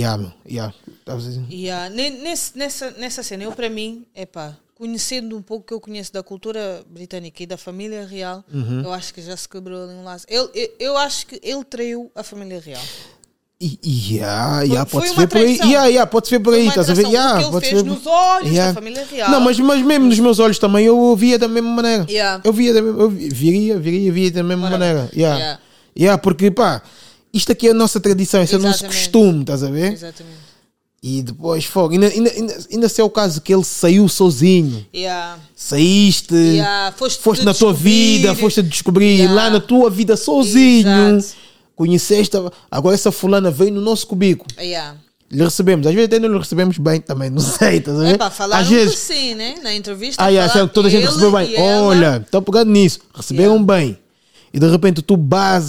Nessa cena, eu para mim, conhecendo um pouco que eu conheço da cultura britânica e da família real, eu acho que já se quebrou ali um laço. Eu acho que ele traiu a família real.
Pode-se ver por aí. Pode-se ver por aí, estás a ver?
O que ele fez nos olhos da família real.
Não, mas mesmo nos meus olhos também eu via da mesma maneira. Eu via da mesma maneira. Porque, isto aqui é a nossa tradição, esse é o nosso costume, estás a ver?
Exatamente.
E depois, fogo, ainda se é o caso que ele saiu sozinho. Saíste, foste na tua vida, foste a descobrir lá na tua vida sozinho. Conheceste, agora essa fulana veio no nosso cubículo. Lhe recebemos, às vezes até não lhe recebemos bem também, não sei, estás a ver?
Falaram às vezes sim, né? Na entrevista.
Toda a gente recebeu bem. Olha, estão pegando nisso, receberam bem. E de repente tu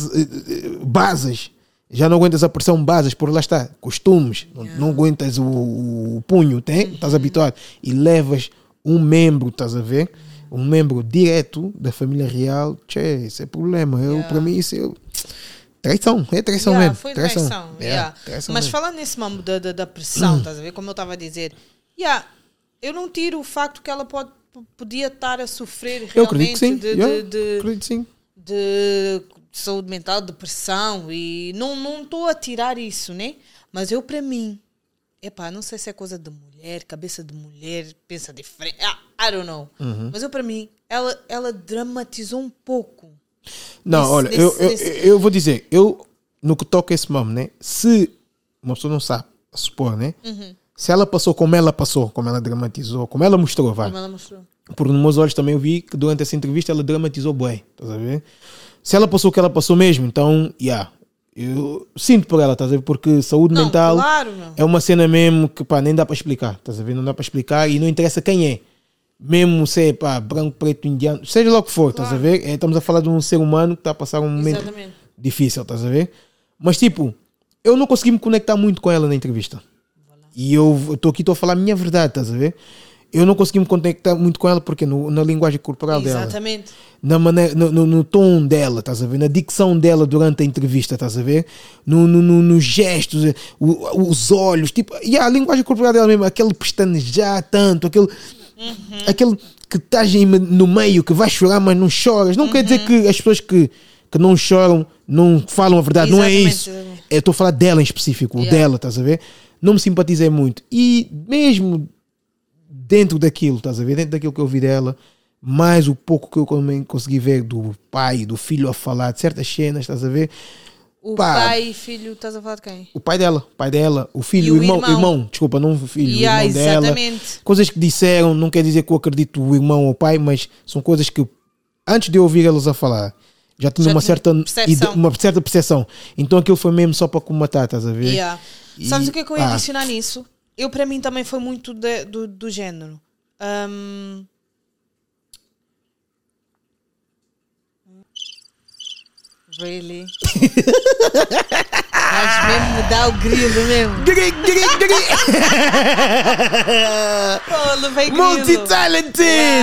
basas. Já não aguentas a pressão, basas, por lá está, costumes, não aguentas o punho, estás habituado, e levas um membro, estás a ver? Um membro direto da família real, isso é problema. Para mim isso é traição, mesmo.
Foi traição. Mas falando nesse mambo da pressão, estás a ver? Como eu estava a dizer, eu não tiro o facto que ela podia estar a sofrer realmente.
Eu acredito que sim.
De saúde mental, depressão, e não estou a tirar isso, né? Mas eu, para mim, não sei se é coisa de mulher, cabeça de mulher, pensa diferente, I don't know. Mas eu, para mim, ela dramatizou um pouco.
Não, olha, eu vou dizer, no que toca esse mamo, né? Se uma pessoa não sabe, a supor, né? Se ela passou como ela dramatizou, como ela mostrou, vai. Porque nos meus olhos também eu vi que durante essa entrevista ela dramatizou bem, estás a ver? Se ela passou o que ela passou mesmo, então, eu sinto por ela, estás a ver? Porque saúde mental é uma cena mesmo que, nem dá para explicar, estás a ver? Não dá para explicar e não interessa quem é. Mesmo se é, branco, preto, indiano, seja lá o que for, estás a ver? Estamos a falar de um ser humano que está a passar um momento difícil, estás a ver? Mas, tipo, eu não consegui me conectar muito com ela na entrevista. E eu estou a falar a minha verdade, estás a ver? Eu não consegui me conectar muito com ela porque na linguagem corporal dela, na maneira, no tom dela, estás a ver? Na dicção dela durante a entrevista, estás a ver? Nos gestos, os olhos, tipo, a linguagem corporal dela mesmo, aquele pestanejar tanto, aquele que estás no meio, que vais chorar, mas não choras. Não quer dizer que as pessoas que não choram não falam a verdade, não é isso. Eu estou a falar dela em específico, dela, estás a ver? Não me simpatizei muito. E mesmo dentro daquilo, estás a ver? Dentro daquilo que eu vi dela, mais o pouco que eu também consegui ver do pai, do filho a falar de certas cenas, estás a ver?
Pai e filho, estás a falar de quem?
O pai dela, o filho, o irmão, desculpa, não o filho, o irmão dela. Coisas que disseram, não quer dizer que eu acredito o irmão ou o pai, mas são coisas que antes de eu ouvir elas a falar, já tinha uma certa percepção. Então aquilo foi mesmo só para comatar, estás a ver?
Sabes o que é que eu ia adicionar nisso? Eu, para mim, também foi muito do género. Really? Mas mesmo me dá o grilo mesmo. Oh, levei grilo.
Multi-talented!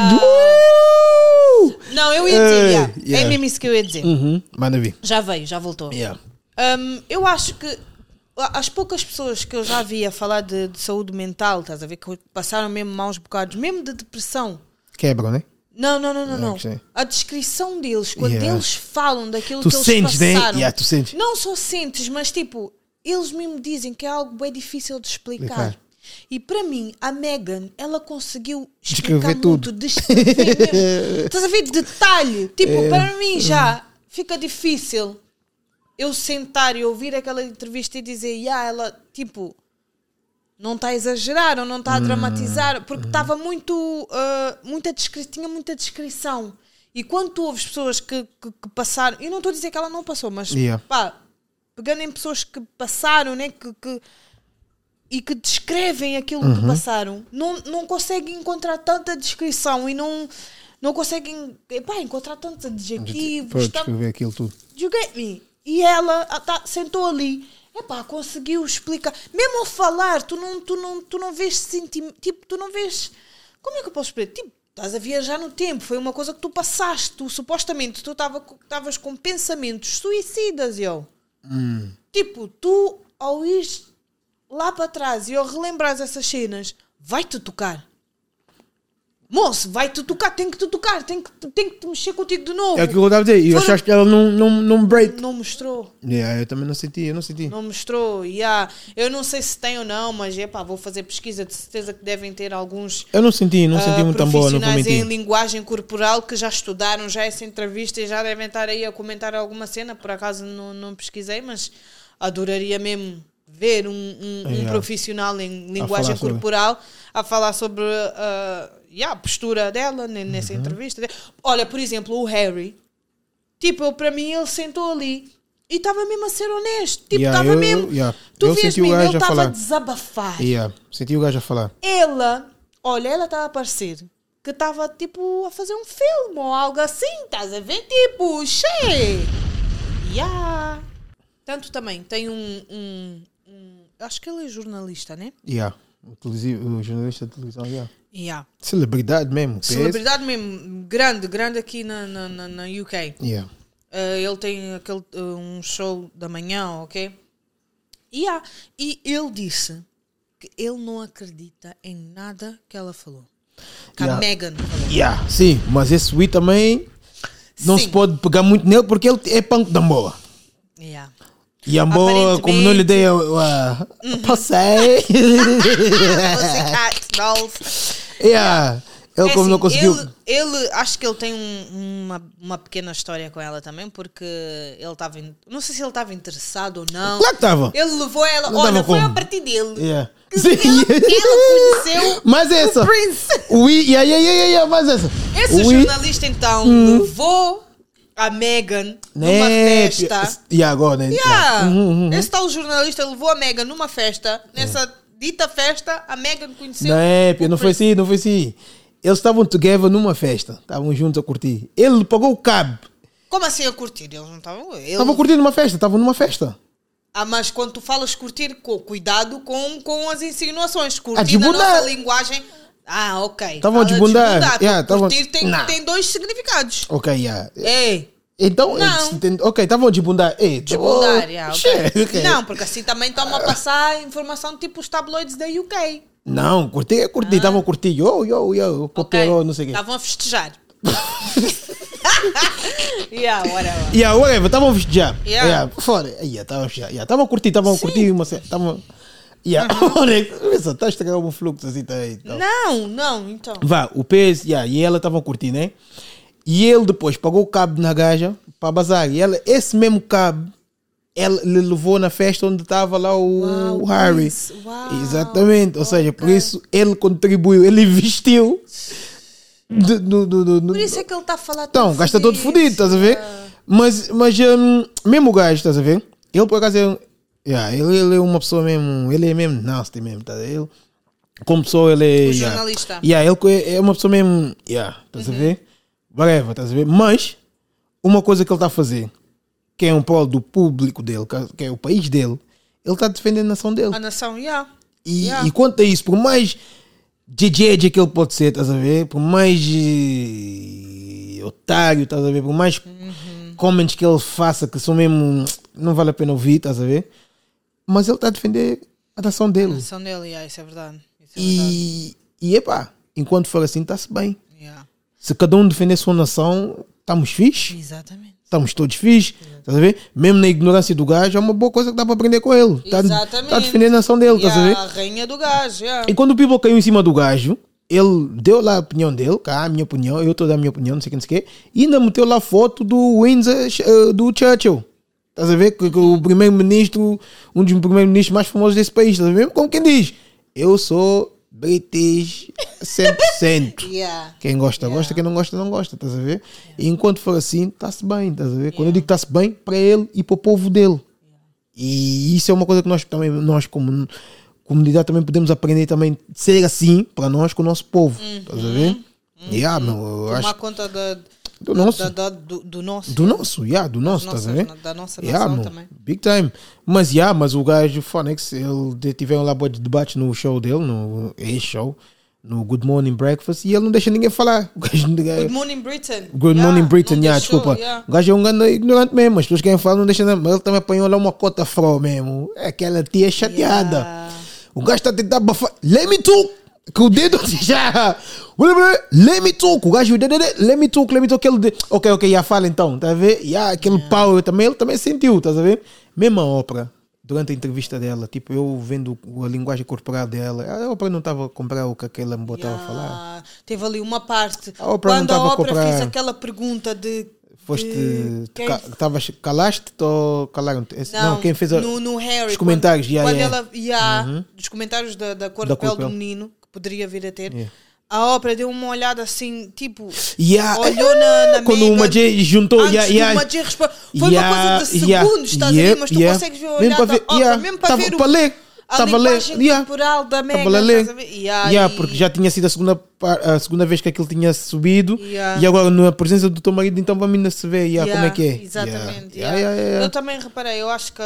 Não, eu ia dizer, é mesmo isso que eu ia dizer.
Manda vir.
Já veio, já voltou.
Yeah.
Eu acho que as poucas pessoas que eu já vi a falar de saúde mental, estás a ver, que passaram mesmo maus bocados, mesmo de depressão.
Quebra, né?
Não. A descrição deles, quando eles falam daquilo que eles passaram.
Tu sentes.
Não só sentes, mas tipo, eles mesmo dizem que é algo bem difícil de explicar. E para mim, a Megan, ela conseguiu explicar
descrever tudo.
Descrever mesmo. Estás a ver detalhe? Tipo, para mim já fica difícil eu sentar e ouvir aquela entrevista e dizer, ela, tipo, não está a exagerar ou não está a dramatizar, porque estava tinha muita descrição. E quando tu ouves pessoas que passaram, e não estou a dizer que ela não passou, mas pá, pegando em pessoas que passaram, né, e que descrevem aquilo que passaram, não conseguem encontrar tanta descrição e não conseguem encontrar tantos adjetivos
para descrever aquilo tudo.
You get me? E ela sentou ali, conseguiu explicar. Mesmo ao falar, tu não vês sentimento, tipo, tu não vês. Como é que eu posso explicar? Tipo, estás a viajar no tempo, foi uma coisa que tu passaste, supostamente tu estavas com pensamentos suicidas, Tipo, tu ao ir lá para trás e ao relembrares essas cenas, vai-te tocar. Moço, vai-te tocar, tem que te tocar, tem que te mexer contigo de novo.
É aquilo que eu estava a dizer, e achaste que ela não break.
Não mostrou.
Eu também não senti.
Não mostrou, eu não sei se tem ou não, mas vou fazer pesquisa, de certeza que devem ter alguns.
Eu não senti muito tão boa, não vou mentir.
Em linguagem corporal que já estudaram já essa entrevista e já devem estar aí a comentar alguma cena, por acaso não pesquisei, mas adoraria mesmo ver um profissional em linguagem corporal a falar sobre a postura dela nessa entrevista. Olha, por exemplo, o Harry, tipo, para mim ele sentou ali e estava mesmo a ser honesto, tipo, estava mesmo, tu vês mesmo, ele estava a desabafar.
Senti o gajo a falar.
Ela estava a parecer que estava tipo a fazer um filme ou algo assim, estás a ver, tipo, tanto também tem acho que ele é jornalista, né?
O jornalista de televisão, Celebridade mesmo.
Celebridade mesmo, grande aqui na UK. Ele tem um show da manhã, ok? E ele disse que ele não acredita em nada que ela falou. Que a Megan falou.
Sim, mas esse Wii também não se pode pegar muito nele porque ele é punk da boa. E a boa, como não lhe dei passei. Ele como não conseguiu.
Ele acho que ele tem uma pequena história com ela também, porque ele estava. Não sei se ele estava interessado ou não.
Claro que estava.
Ele levou ela. Olha, foi a partir dele.
Sim.
Ele conheceu o Prince.
Mas essa.
Esse jornalista então levou a Megan numa festa.
Agora, né?
Esse tal jornalista levou a Megan numa festa. Nessa dita festa, a Megan conheceu.
Não foi assim. Eles estavam together numa festa. Estavam juntos a curtir. Ele pagou o cab.
Como assim a curtir? Eles não estavam.
Estavam curtindo numa festa. Estavam numa festa.
Mas quando tu falas curtir, cuidado com as insinuações. Curtir na nossa linguagem. Ok.
Estavam a desbundar.
Curtir tem dois significados.
Então, estavam a desbundar.
Desbundar, ok. Não, porque assim também estão a passar informação tipo os tabloides da UK.
Não, curti. Estavam a curtir. Coperou, não sei o quê.
Estavam a festejar.
Whatever. Estavam a festejar. Fora. Estavam a festejar. Estavam a curtir. Estavam a curtir. Está a estragar um fluxo assim também.
Não, então.
O peso, e ela estavam a curtir, né? E ele depois pagou o cabo na gaja para bazar. E esse mesmo cabo, ele levou na festa onde estava lá o Harry. Exatamente. Ou seja, por isso ele contribuiu, ele investiu.
Por isso é que ele está a falar
então, o gajo está todo fodido, estás a ver? Mas mesmo o gajo, estás a ver? Ele por acaso ele é uma pessoa mesmo, ele é mesmo nasty mesmo, tá? Ele, como pessoa, ele é.
O jornalista.
Ele é uma pessoa mesmo, estás a ver? Whatever, estás a ver? Mas, uma coisa que ele está a fazer, que é um prol do público dele, que é o país dele, ele está defendendo a nação dele.
A nação,
E quanto a isso, por mais GG que ele pode ser, estás a ver? Por mais otário, estás a ver? Por mais comments que ele faça, que são mesmo, não vale a pena ouvir, estás a ver? Mas ele está a defender a nação dele.
A nação dele, isso é verdade.
E epá, enquanto for assim, está-se bem. Se cada um defender a sua nação, estamos fixe.
Exatamente.
Estamos todos fixe. Estás a ver? Mesmo na ignorância do gajo, é uma boa coisa que dá para aprender com ele. Está a defender a nação dele, estás a ver?
A rainha do gajo,
E quando o people caiu em cima do gajo, ele deu lá a opinião dele, a minha opinião, eu estou a dar a minha opinião, não sei o que, e ainda meteu lá a foto do Windsor, do Churchill. Estás a ver? Que o primeiro-ministro, um dos primeiros-ministros mais famosos desse país, estás a ver? Como quem diz, eu sou British 100%. Quem gosta, gosta, quem não gosta, não gosta, estás a ver? E enquanto for assim, está-se bem, estás a ver? Quando eu digo está-se bem, para ele e para o povo dele. E isso é uma coisa que nós como comunidade também podemos aprender também ser assim para nós com o nosso povo, estás a ver? Meu, eu acho
conta
do nosso,
do nosso,
estás a ver?
Da nossa nação também.
Big time. Mas o gajo Phoenix, ele tiveram lá de debate no show dele, no show, no Good Morning Breakfast, e ele não deixa ninguém falar.
Good Morning Britain.
Good Morning Britain, desculpa.
Yeah.
O gajo é um grande ignorante mesmo, as pessoas querem falar, não deixam nada. Mas ele também apanhou lá uma cota afro mesmo. É aquela tia chateada. O gajo está a tentar abafar. Let me talk! Que o dedo já. Let me talk. O gajo, let me talk. Ok, já fala então. Tá a ver? Aquele pau ele também sentiu, estás a ver? Mesmo a ópera, durante a entrevista dela, tipo, eu vendo a linguagem corporal dela, a ópera não estava a comprar o que aquela me botava a falar.
Teve ali uma parte.
Quando
a ópera fez aquela pergunta de.
Calaste ou calaram? Não, quem fez
no Harry,
os comentários.
Quando ela dos comentários da cor de pele do menino, que poderia vir a ter. A ópera deu uma olhada assim, tipo, olhou na
quando o Majé juntou,
antes do Majé responder. Foi uma coisa de segundos, estás a ver? Mas tu consegues ver a olhada da ópera, mesmo para ver a linguagem corporal da Megan, estás a ver?
Porque já tinha sido a segunda vez que aquilo tinha subido, e agora na presença do teu marido, então para mim se vê como é que é.
Exatamente. Eu também reparei, eu acho que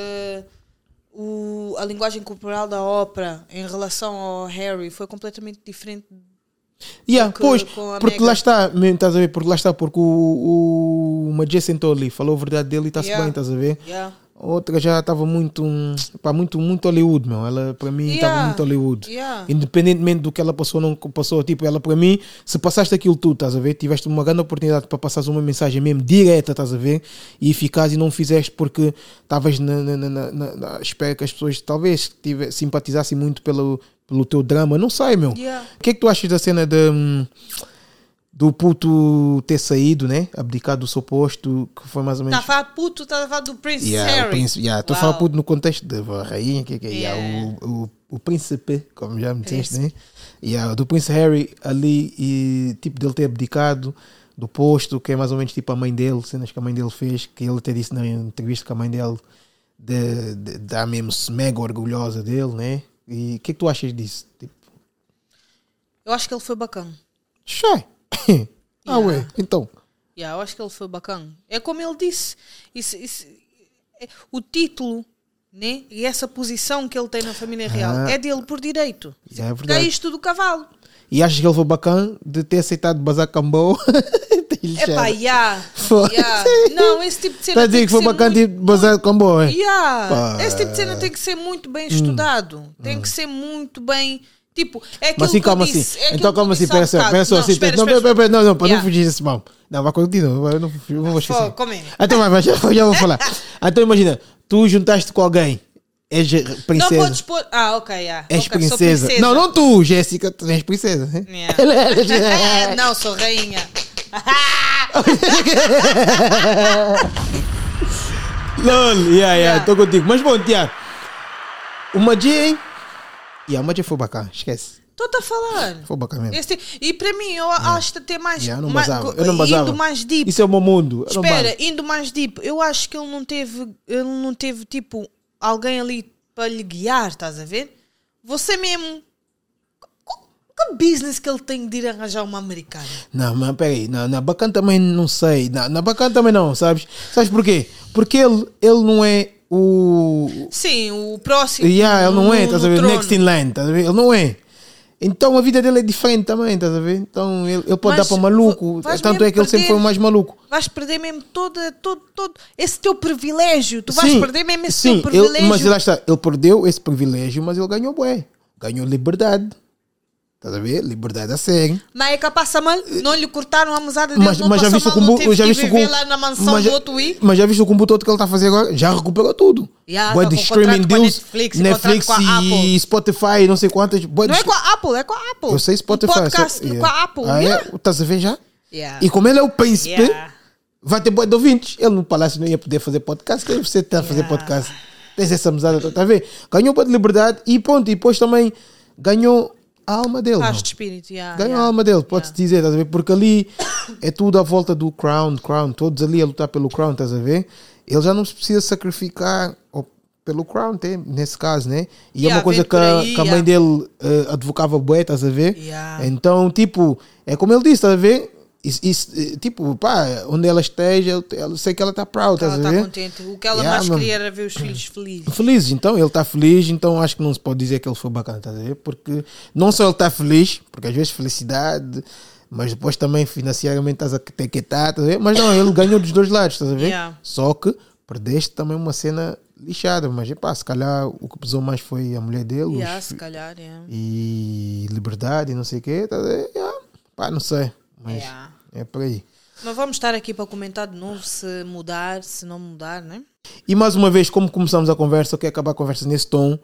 a linguagem corporal da ópera em relação ao Harry foi completamente diferente.
Porque lá está, estás a ver? Porque lá está, porque o Majé sentou ali, falou a verdade dele e está-se bem, estás a ver? Outra já estava muito Hollywood, meu. Ela para mim estava muito Hollywood. Independentemente do que ela passou ou não passou, tipo, ela para mim, se passaste aquilo tudo, estás a ver? Tiveste uma grande oportunidade para passares uma mensagem mesmo direta, estás a ver? E eficaz, e não fizeste porque estavas na espera que as pessoas talvez simpatizassem muito pelo teu drama, não sei, meu. O que é que tu achas da cena do puto ter saído, né? Abdicado do seu posto, que foi mais ou menos.
Está a falar puto, está a falar do Prince Harry.
Estou a falar puto no contexto da rainha, que é o príncipe, como já me disseste, né? Do Prince Harry ali, e tipo dele ter abdicado do posto, que é mais ou menos tipo a mãe dele, cenas que a mãe dele fez, que ele até disse na entrevista que a mãe dele dá mesmo mega orgulhosa dele, né? E o que é que tu achas disso? Tipo...
Eu acho que ele foi bacana.
Ué, então.
Eu acho que ele foi bacana. É como ele disse. O título, né? E essa posição que ele tem na família real é dele por direito.
É verdade.
Caíste do cavalo.
E achas que ele foi bacana de ter aceitado bazar Cambô?
Não, esse tipo de cena.
Está a dizer que foi bacana de bazar Cambô,
esse tipo de cena tem que ser muito bem estudado. Tem que ser muito bem. Tipo, é aquilo.
Mas assim,
que eu
calma
disse,
assim. Então, calma assim, pensa assim. Não, para não fugir desse mal. Não, vai continuar. Não vou esquecer. Então, já vou falar. Então, imagina, tu juntaste com alguém. És princesa.
Não podes pôr. Ok,
És princesa. Não tu, Jéssica, tu és princesa.
Não, sou rainha.
LOL, estou contigo. Mas bom, Tiago, o Majé. O Majé foi bacana, esquece.
Estou-te a falar.
Foi bacana mesmo.
E para mim, eu acho até mais.
Eu não basava.
Indo mais deep.
Isso é o meu mundo.
Espera, indo mais deep, eu acho que ele não teve tipo alguém ali para lhe guiar, estás a ver? Você mesmo. Que business que ele tem de ir arranjar uma americana?
Não, mas peraí, na bacana também não sei. Na bacana também não, sabes? Sabes porquê? Porque ele não é o...
Sim, o próximo.
Yeah, ele não é, estás a ver?
trono.
Next in line, estás a ver? Ele não é. Então a vida dele é diferente também, estás a ver? Então ele pode
Mas
dar para maluco.
vais
Tanto
mesmo
é que ele sempre
perder-
foi o mais maluco.
Vais perder mesmo todo esse teu privilégio. Tu vais
Sim,
perder mesmo esse
sim,
teu privilégio.
mas lá está, ele perdeu esse privilégio, mas ele ganhou bué. Ganhou liberdade. Estás a ver? Liberdade a sério.
Mas é capaz de mal, não lhe cortaram a mesada dele,
Mas
não
já
passou
viste o
mal, não
combo,
teve
já
que
viste o
viver
combo,
lá na mansão do outro I.
mas já viste o combo todo que ele está a fazer agora? Já recuperou tudo.
Já,
Bué
tá
de
com
streaming
contrato com a
deals,
Netflix, contrato com a
e
Apple.
Spotify, não sei quantas. Bué
Não
de-
é com a Apple, é com a Apple.
Eu sei Spotify.
Um podcast
só-
com a Apple.
Ah,
yeah.
é? Estás a ver já?
Yeah.
E como ele é o príncipe,
Yeah.
vai ter bué de ouvintes. Ele no palácio não ia poder fazer podcast. Quem você está a fazer
Yeah.
podcast? Tens essa mesada toda, está a ver? Ganhou bué de liberdade e pronto. E depois também ganhou a alma dele.
Paz
não?
de espírito, yeah,
Ganhou
yeah.
a alma dele, pode-se dizer, estás a ver? Porque ali é tudo à volta do crown, todos ali a lutar pelo crown, estás a ver? Ele já não se precisa sacrificar pelo crown, nesse caso, né? E é
Yeah,
uma coisa
vem por aí,
que a mãe dele advocava bué, estás a ver?
Yeah.
Então, tipo, é como ele disse, estás a ver? Tipo, pá, onde ela esteja, eu sei que ela está proud,
Ela
estás a
está
ver?
contente. O que ela
Yeah,
mais
mano.
queria era ver os filhos felizes.
Feliz, então ele está feliz, então acho que não se pode dizer que ele foi bacana, estás a ver? Porque não só ele está feliz, porque às vezes felicidade, mas depois também financeiramente estás a ter que estar, estás a ver? Mas não, ele ganhou dos dois lados, estás a ver?
Yeah.
Só que perdeste também uma cena lixada, mas epá, se calhar o que pesou mais foi a mulher dele
Yeah,
os
se calhar, yeah.
e liberdade e não sei o quê, estás a ver? Yeah. Pá, não sei, mas
Yeah.
é por aí.
Mas vamos estar aqui para comentar de novo se mudar, se não mudar, né?
E mais uma vez, como começamos a conversa, eu quero acabar a conversa nesse tom.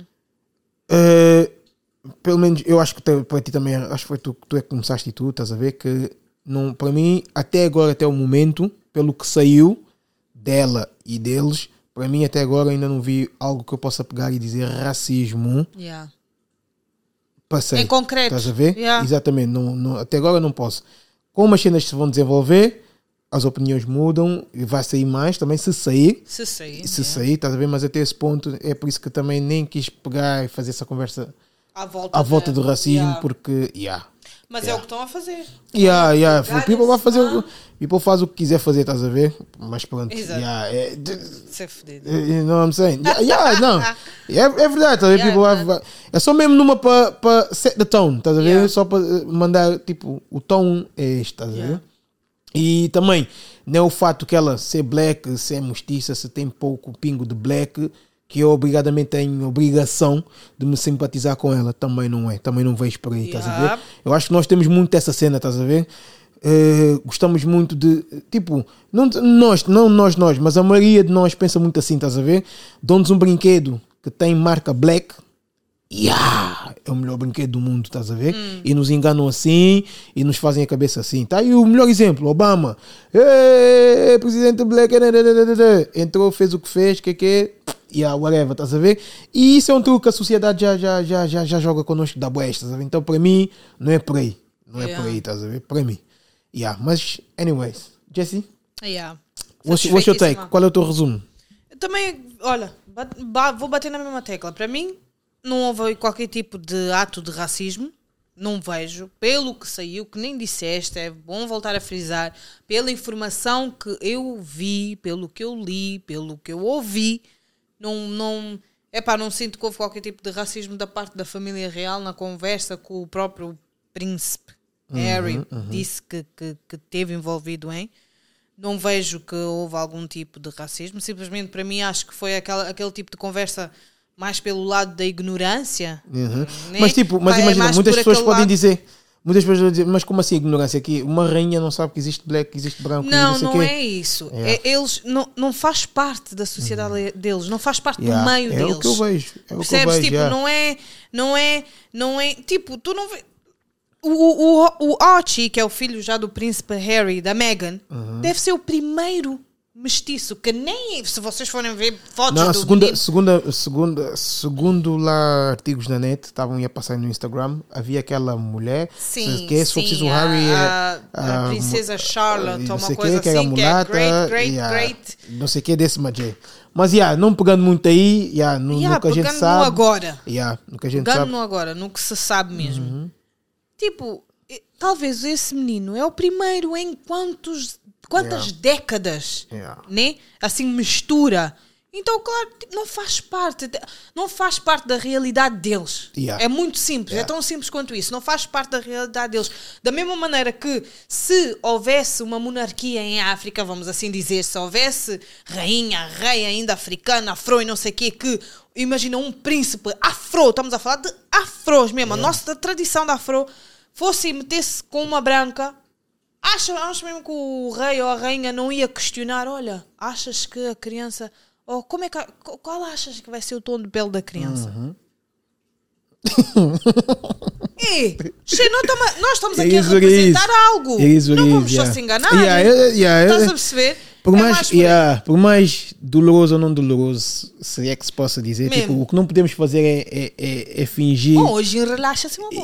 Pelo menos eu acho que para ti também, acho que foi tu é que começaste e tu, estás a ver que não, para mim, até agora, até o momento, pelo que saiu dela e deles, para mim até agora ainda não vi algo que eu possa pegar e dizer racismo.
Yeah.
Passei.
Em concreto.
Estás a ver?
Yeah.
Exatamente, não, até agora não posso. Como as cenas se vão desenvolver, as opiniões mudam e vai sair mais também se sair.
Se sair.
Se
yeah.
sair, estás a ver? Mas até esse ponto é por isso que também nem quis pegar e fazer essa conversa
À volta,
à volta do racismo,
Yeah.
porque
Mas é o que estão a fazer.
people vai fazer
Guidance,
people faz o que quiser fazer, estás a ver? Mas pronto,
Exato.
é,
Ser fedido.
you know what I'm saying? Não, é verdade, estás a ver?
Yeah,
People
é
vai- é só mesmo numa para set the tone, estás a ver?
Yeah.
Só para mandar tipo o tom é este, estás a ver?
Yeah.
E também não é o fato que ela ser black, ser mestiça, se tem pouco pingo de black, que eu obrigadamente tenho obrigação de me simpatizar com ela. Também não é, também não vejo por aí, estás a ver?
Yeah.
Eu acho que nós temos muito essa cena, estás a ver? Gostamos muito de, tipo, não nós, mas a maioria de nós pensa muito assim, estás a ver? Dão-nos um brinquedo que tem marca black, é o melhor brinquedo do mundo, estás a ver? E nos enganam assim e nos fazem a cabeça assim. Tá aí o melhor exemplo, Obama. Presidente black, entrou, fez o que fez, whatever, estás a ver? E isso é um truque que a sociedade já joga connosco da boa, estás a ver? Então para mim não é por aí. Não é por aí, estás a ver? Para mim. Mas, anyways, Jesse,
Yeah.
what's your take?
Satisfeitíssima.
Qual é o teu resumo?
Eu também, olha, vou bater na mesma tecla. Para mim, não houve qualquer tipo de ato de racismo. Não vejo. Pelo que saiu, que nem disseste, é bom voltar a frisar. Pela informação que eu vi, pelo que eu li, pelo que eu ouvi, não sinto que houve qualquer tipo de racismo da parte da família real na conversa com o próprio príncipe Harry. Disse que esteve envolvido em. Não vejo que houve algum tipo de racismo. Simplesmente, para mim, acho que foi aquele tipo de conversa mais pelo lado da ignorância. Né?
Mas imagina,
mais
muitas
por
pessoas
aquele
podem
lado.
dizer, muitas pessoas vão dizer, mas como assim ignorância aqui? Uma rainha não sabe que existe black, que existe branco,
Não,
sei
não
quê.
é isso.
Yeah.
Eles não faz parte da sociedade deles, não faz parte
Yeah.
do meio
É
deles.
o que eu vejo.
Percebes? Tipo,
yeah.
não é. Tipo, tu não vê. O Archie, que é o filho já do príncipe Harry, da Meghan, deve ser o primeiro mestiço que nem. Se vocês forem ver fotos
Não,
do menino,
segundo lá artigos na net, estavam a passar no Instagram, havia aquela mulher,
sim,
que se for preciso o Harry
a princesa Charlotte,
não
ou
sei
uma coisa
quê, que era
assim, que é
mulata,
great.
não sei o que desse majé. Mas não pegando muito aí, no que a gente
pegando no
sabe.
agora.
No que a gente
Pegando
sabe.
no agora, no que se sabe mesmo. tipo, talvez esse menino é o primeiro em quantas décadas, né? Assim, mistura. Então, claro, não faz parte da realidade deles. É muito simples, é tão simples quanto isso. Não faz parte da realidade deles. Da mesma maneira que se houvesse uma monarquia em África, vamos assim dizer, se houvesse rainha, rei ainda africana, afro e não sei o quê, que imagina um príncipe afro, estamos a falar de afros mesmo, a nossa tradição da afro, fosse e metesse com uma branca, achas mesmo que o rei ou a rainha não ia questionar, olha, achas que a criança... Ou qual achas que vai ser o tom de pele da criança? Nós estamos aqui a representar algo. Não vamos só se enganar. Estás a perceber?
Por mais doloroso ou não doloroso, se é que se possa dizer, tipo, o que não podemos fazer é fingir.
Hoje relaxa-se uma boca.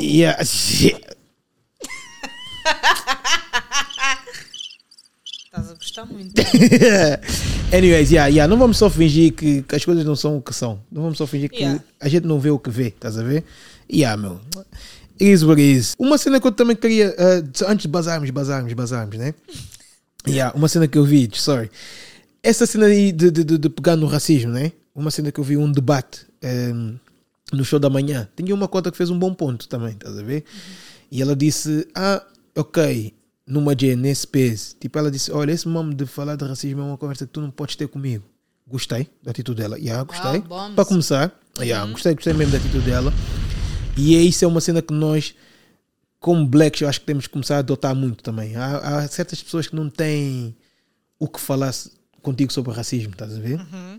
Estás a gostar muito.
Anyways, não vamos só fingir que as coisas não são o que são. Não vamos só fingir que a gente não vê o que vê, estás a ver? Meu. It is what it is. Uma cena que eu também queria, antes de bazarmos, né? Uma cena que eu vi, essa cena aí de pegar no racismo, né? Uma cena que eu vi, um debate no show da manhã. Tinha uma cota que fez um bom ponto também, estás a ver? E ela disse, ok, numa J, nesse peso, tipo, ela disse, olha, esse mamo de falar de racismo é uma conversa que tu não podes ter comigo. Gostei da atitude dela. Gostei. Para começar, gostei mesmo da atitude dela. E isso é uma cena que nós, como blacks, eu acho que temos que começar a adotar muito também. Há certas pessoas que não têm o que falar contigo sobre racismo, estás a ver?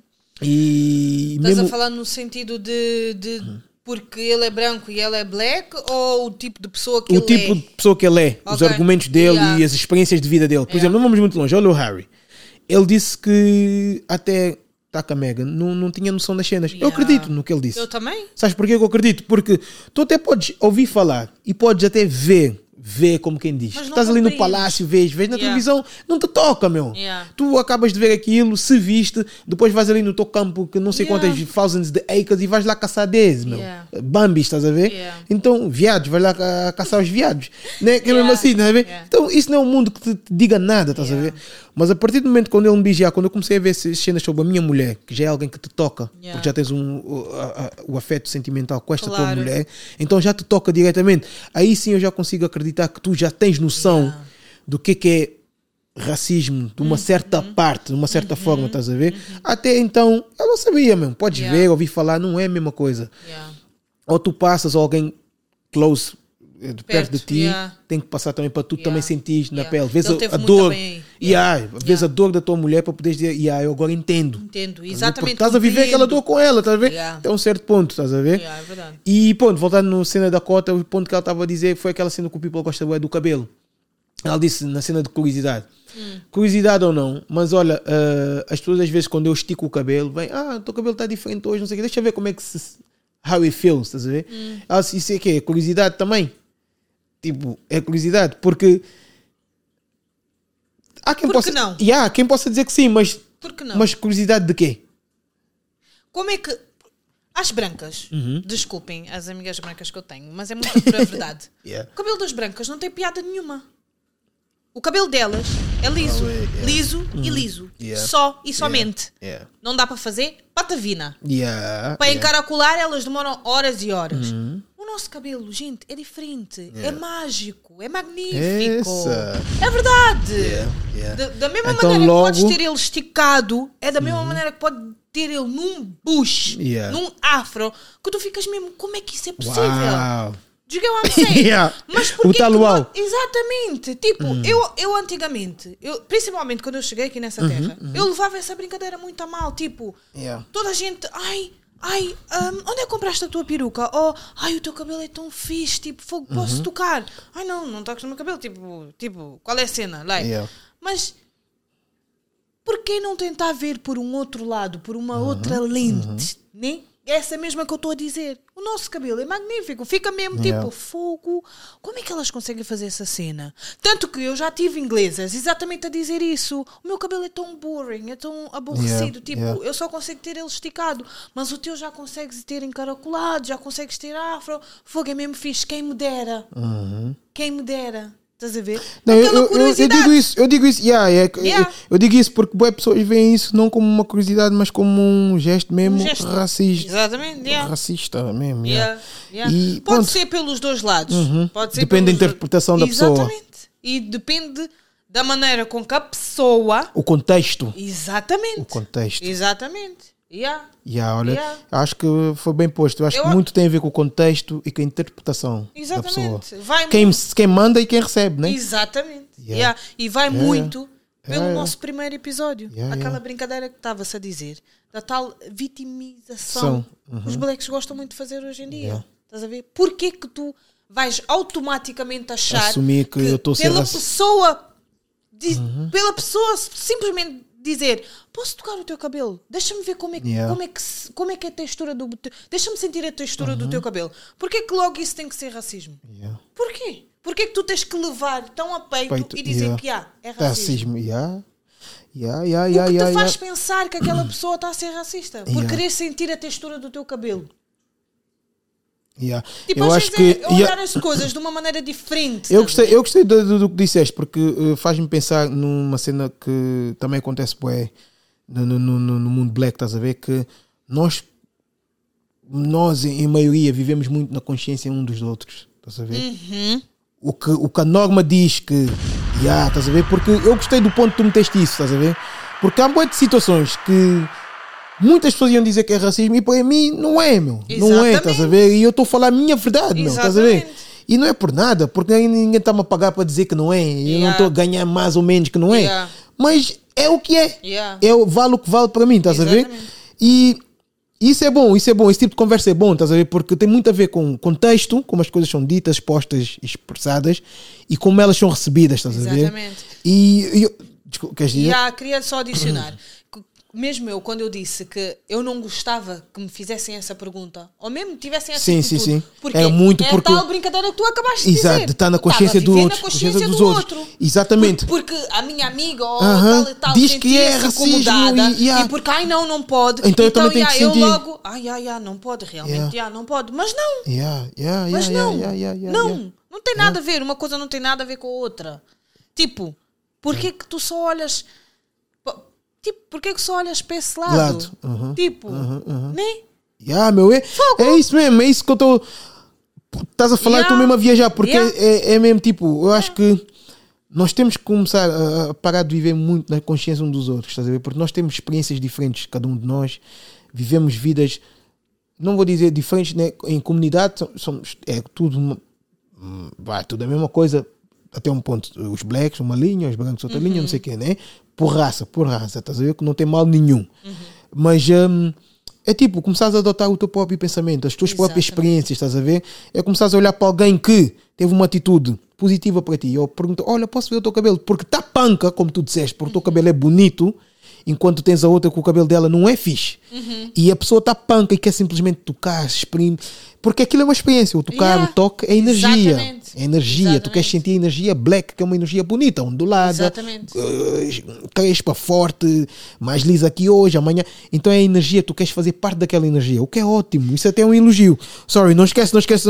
E
estás
mesmo...
a falar no sentido de porque ele é branco e ela é black, ou o tipo de pessoa que ele é?
O tipo de pessoa que ele é, os argumentos dele e as experiências de vida dele. Por exemplo, não vamos muito longe, olha o Harry. Ele disse que até Taka Megan não tinha noção das cenas. Eu acredito no que ele disse.
Eu também.
Sabes porquê que eu acredito? Porque tu até podes ouvir falar e podes até ver como quem diz. Estás ali no palácio, vês na televisão, não te toca, meu. Tu acabas de ver aquilo, se viste, depois vais ali no teu campo, que não sei quantas thousands de acres, e vais lá caçar deles, meu. Bambi, estás a ver? Então, viados, vais lá caçar os viados. Né? Que é mesmo assim, estás a ver? Então, isso não é um mundo que te diga nada, estás a ver? Mas a partir do momento quando ele me diz, quando eu comecei a ver cenas sobre a minha mulher, que já é alguém que te toca, porque já tens o afeto sentimental com esta tua mulher, então já te toca diretamente. Aí sim eu já consigo acreditar que tu já tens noção do que é racismo, de uma certa parte, de uma certa forma, estás a ver? Até então, eu não sabia mesmo. Podes ver, ouvir falar, não é a mesma coisa. Ou tu passas, ou alguém close, de perto de ti, tem que passar também para tu também sentir na pele. Vês a dor, vês a dor da tua mulher para poderes dizer, eu agora entendo.
Exatamente.
Porque estás a viver aquela dor com ela, estás a ver? Até um certo ponto, estás a ver?
É verdade.
E ponto, voltando na cena da cota, o ponto que ela estava a dizer foi aquela cena que o people gosta do cabelo. Ela disse na cena de curiosidade. Curiosidade ou não, mas olha, as pessoas às vezes quando eu estico o cabelo, vem, o teu cabelo está diferente hoje, não sei o que, deixa eu ver como é que how it feels, estás a ver? Ela disse, isso é que é curiosidade também. Tipo, é curiosidade, porque há quem possa,
não?
Quem possa dizer que sim, mas
não?
Mas curiosidade de quê?
Como é que as brancas, desculpem as amigas brancas que eu tenho, mas é muito pura verdade. O cabelo das brancas não tem piada nenhuma. O cabelo delas é liso, liso e liso. Só e somente. Não dá para fazer patavina. Para encaracolar elas demoram horas e horas. O nosso cabelo, gente, é diferente. É mágico, é magnífico. É verdade. Da mesma maneira que podes ter ele esticado, é da mesma maneira que pode ter ele num bush, num afro, que tu ficas mesmo, como é que isso é possível? Do you get what I'm saying? Mas porque exatamente. Tipo, eu antigamente, principalmente quando eu cheguei aqui nessa terra, eu levava essa brincadeira muito a mal. Tipo, toda a gente, onde é que compraste a tua peruca? Ou, o teu cabelo é tão fixe, tipo, fogo, posso tocar? Não toques no meu cabelo. Tipo, qual é a cena? Mas por que não tentar ver por um outro lado, por uma outra lente, né? essa mesma que eu estou a dizer. O nosso cabelo é magnífico. Fica mesmo tipo, fogo. Como é que elas conseguem fazer essa cena? Tanto que eu já tive inglesas exatamente a dizer isso. O meu cabelo é tão boring, é tão aborrecido. Eu só consigo ter ele esticado. Mas o teu já consegues ter encaracolado, já consegues ter afro. Fogo, é mesmo fixe. Quem me dera. Quem me dera. Estás a ver?
Não, eu digo isso, eu digo isso porque boas pessoas veem isso não como uma curiosidade, mas como um gesto mesmo racista.
Exatamente,
racista mesmo.
E pode ser pelos dois lados.
Depende da interpretação da pessoa.
Exatamente. E depende da maneira com que a pessoa...
O contexto.
Exatamente.
O contexto.
Exatamente.
Acho que foi bem posto. Eu acho que muito tem a ver com o contexto e com a interpretação da pessoa. Quem manda e quem recebe, né?
Exatamente. E vai muito pelo nosso primeiro episódio. Aquela brincadeira que estava-se a dizer. Da tal vitimização que os blacks gostam muito de fazer hoje em dia. Estás a ver? Porquê que tu vais automaticamente achar
assumir que eu estou
pela pessoa simplesmente dizer, posso tocar o teu cabelo? Deixa-me ver como é que é a textura do teu... Deixa-me sentir a textura do teu cabelo. Porquê que logo isso tem que ser racismo? Porquê? Porquê que tu tens que levar tão a peito e dizer que é racismo?
O
que te faz pensar que aquela pessoa está a ser racista? Por querer sentir a textura do teu cabelo. Tipo,
eu acho que
olhar as coisas de uma maneira diferente.
Eu gostei do que disseste, porque faz-me pensar numa cena que também acontece bué, no mundo black, estás a ver? Que nós em maioria vivemos muito na consciência um dos outros, estás a ver? O que a norma diz que estás a ver? Porque eu gostei do ponto que tu meteste isso, estás a ver? Porque há bué de situações que muitas pessoas iam dizer que é racismo e para mim não é, meu. Exatamente. Não é, estás a ver? E eu estou a falar a minha verdade, meu. Estás a ver? E não é por nada, porque ninguém está-me a pagar para dizer que não é. Eu não estou a ganhar mais ou menos que não é. Mas é o que é. Vale o que vale para mim, estás a ver? E isso é bom. Esse tipo de conversa é bom, estás a ver? Porque tem muito a ver com contexto, como as coisas são ditas, expostas, expressadas e como elas são recebidas, estás a ver?
Exatamente.
Desculpa, queres dizer?
Queria só adicionar. Mesmo eu, quando eu disse que eu não gostava que me fizessem essa pergunta, ou mesmo tivessem essa atitude,
sim.
Porque
porque
tal brincadeira que tu acabaste de dizer.
Exato, de estar na consciência do outro.
Consciência do outro.
Exatamente.
Porque a minha amiga ou tal
diz que é racismo
e porque não pode.
Então eu também tenho que sentir.
Eu logo, não pode realmente, não pode. Mas não. Mas não tem nada a ver. Uma coisa não tem nada a ver com a outra. Tipo, porquê que tu só olhas... Tipo, porquê que só olhas para esse lado? Tipo, né?
Meu, é isso mesmo, é isso que eu estou... Estás a falar e estou mesmo a viajar, porque é mesmo tipo, eu acho que nós temos que começar a parar de viver muito na consciência uns dos outros, estás a ver? Porque nós temos experiências diferentes, cada um de nós, vivemos vidas, não vou dizer diferentes, né? Em comunidade, tudo a mesma coisa, até um ponto, os blacks uma linha, os brancos outra linha, não sei o quê, né? Por raça, estás a ver? Que não tem mal nenhum. Mas é tipo, começares a adotar o teu próprio pensamento, as tuas próprias experiências, estás a ver? É começares a olhar para alguém que teve uma atitude positiva para ti. Eu pergunto, olha, posso ver o teu cabelo? Porque está panca, como tu disseste, porque o teu cabelo é bonito, enquanto tens a outra que o cabelo dela não é fixe. E a pessoa está panca e quer simplesmente tocar, exprimir. Porque aquilo é uma experiência. O tocar, o toque é energia.
Exatamente.
É energia. Exatamente. Tu queres sentir a energia black, que é uma energia bonita, ondulada, crespa, forte, mais lisa aqui hoje, amanhã. Então é a energia, tu queres fazer parte daquela energia. O que é ótimo. Isso até é um elogio. Sorry, não esquece. Não esquece.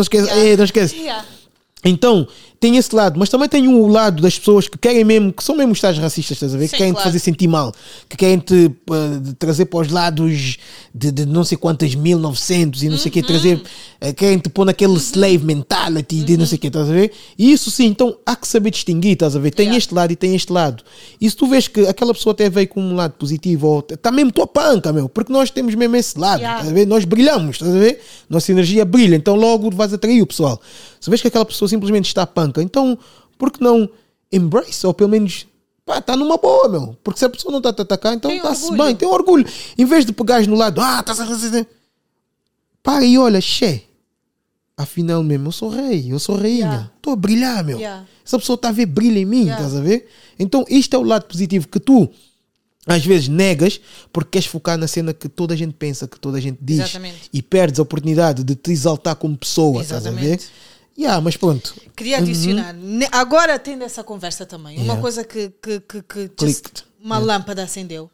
Então, tem esse lado, mas também tem o lado das pessoas que querem mesmo, que são mesmo os tais racistas, estás a ver? Que querem te fazer sentir mal, que querem te trazer para os lados de não sei quantas 1900 e não sei o que, querem te pôr naquele slave mentality de não sei o que, estás a ver? E isso sim, então há que saber distinguir, estás a ver? Tem este lado e tem este lado. E se tu vês que aquela pessoa até veio com um lado positivo, ou está mesmo tua panca, meu, porque nós temos mesmo esse lado, estás a ver? Nós brilhamos, estás a ver? Nossa energia brilha, então logo vais atrair o pessoal. Se vês que aquela pessoa simplesmente está panca, então por que não embrace, ou pelo menos está numa boa, meu, porque se a pessoa não está a te atacar, então está-se bem, tem orgulho, em vez de pegares no lado, estás a fazer, para e olha, afinal mesmo, eu sou rei, eu sou rainha, estou a brilhar, meu, essa pessoa está a ver brilho em mim, estás a ver? Então isto é o lado positivo, que tu Às vezes negas porque queres focar na cena que toda a gente pensa, que toda a gente diz.
Exatamente.
E perdes a oportunidade de te exaltar como pessoa. Estás a ver? Mas pronto.
Queria adicionar. Agora tendo essa conversa também. Uma coisa que uma lâmpada acendeu.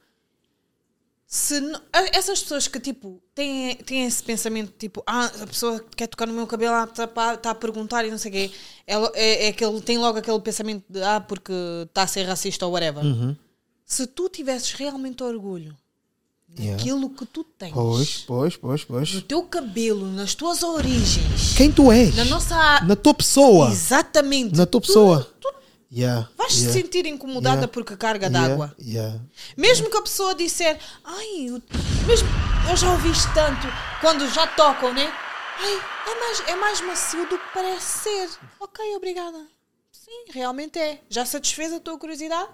Essas pessoas que tipo têm esse pensamento tipo, a pessoa quer tocar no meu cabelo, está a perguntar e não sei o quê. Tem logo aquele pensamento de porque está a ser racista ou whatever. Se tu tivesses realmente orgulho naquilo que tu tens,
pois.
no teu cabelo, nas tuas origens,
quem tu és, na tua pessoa,
exatamente,
na tua pessoa,
vais te sentir incomodada porque carga d'água. Mesmo que a pessoa disser, mesmo eu já ouvi isto tanto, quando já tocam, né? É mais macio do que parece ser. Ok, obrigada. Sim, realmente é. Já satisfez a tua curiosidade?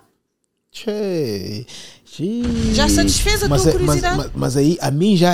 Já satisfez a tua curiosidade?
Mas aí, a mim já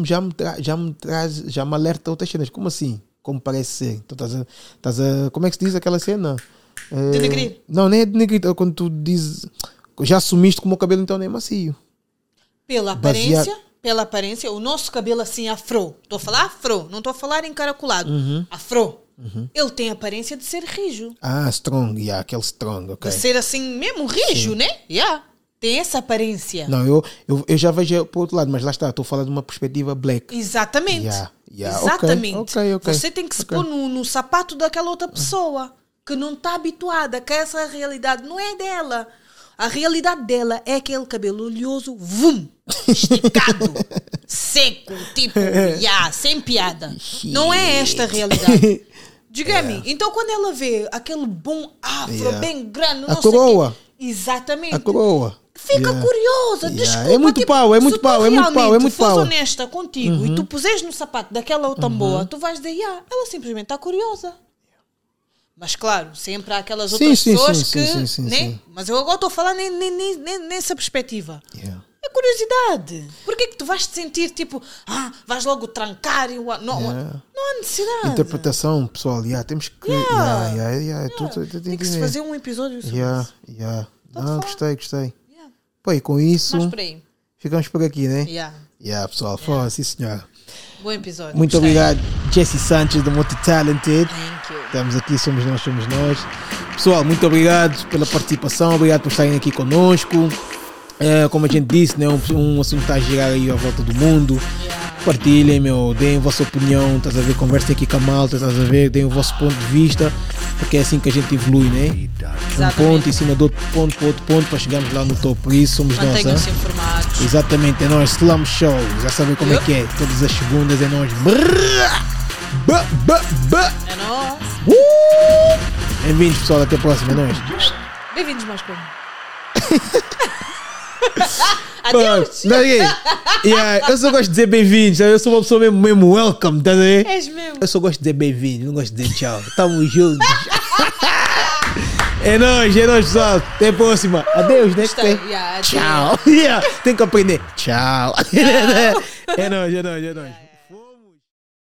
me alerta outras cenas. Como assim? Como parece ser? Tu como é que se diz aquela cena?
Denegrir?
Não, nem é denegrir. Quando tu dizes, já assumiste que o meu cabelo então nem é macio.
Pela aparência, o nosso cabelo assim afro. Estou a falar afro, não estou a falar encaracolado. Afro. Ele tem a aparência de ser rijo.
Strong, aquele strong, ok.
De ser assim mesmo rijo, né? Tem essa aparência.
Não, eu já vejo para o outro lado, mas lá está, estou a falar de uma perspectiva black.
Exatamente. Exatamente.
Okay.
Você tem que se pôr no sapato daquela outra pessoa que não está habituada, que essa realidade não é dela. A realidade dela é aquele cabelo oleoso, esticado, seco, tipo, sem piada. Não é esta a realidade. Diga-me, então quando ela vê aquele bom afro bem grande, não
a coroa.
Exatamente.
A coroa.
Fica curiosa, desculpa.
É muito pau.
Se tu fores
pau.
honesta contigo e tu puseres no sapato daquela outra boa, tu vais dizer, ela simplesmente está curiosa. Mas claro, sempre há aquelas outras pessoas que... Sim. Mas eu agora estou a falar nessa perspectiva. É curiosidade. Porquê que tu vais te sentir tipo, vais logo trancar? Não há necessidade.
Interpretação, pessoal, temos que...
Tem que se fazer um episódio sobre isso.
Não, gostei. Pô, e com isso, ficamos por aqui, né? Pessoal, sim senhora.
Bom episódio.
Muito obrigado, Jesse Sanchez, do Multi-Talented.
Thank you.
Estamos aqui, somos nós. Pessoal, muito obrigado pela participação, obrigado por estarem aqui conosco. Como a gente disse, né, um assunto está a girar aí à volta do mundo. Partilhem, deem a vossa opinião, estás a ver? Conversem aqui com a malta, estás a ver? Deem o vosso ponto de vista, porque é assim que a gente evolui, né? Um ponto em cima do outro ponto para outro ponto para chegarmos lá no topo. Por isso somos nós.
Mantenham-se informados.
Exatamente, é nós, Slum Show. Já sabem como é que é. Todas as segundas é nós.
É nós.
Bem-vindos, pessoal. Até a próxima. É nós.
Bem-vindos, mais como. Adeus.
Eu só gosto de dizer bem-vindos. Eu sou uma pessoa mesmo welcome, tá vendo?
És mesmo.
Eu só gosto de dizer bem-vindo, não gosto de dizer tchau. Tamo juntos. É nóis, pessoal. Até a próxima. Adeus, né? Tchau. Tem que aprender. Tchau. É nóis.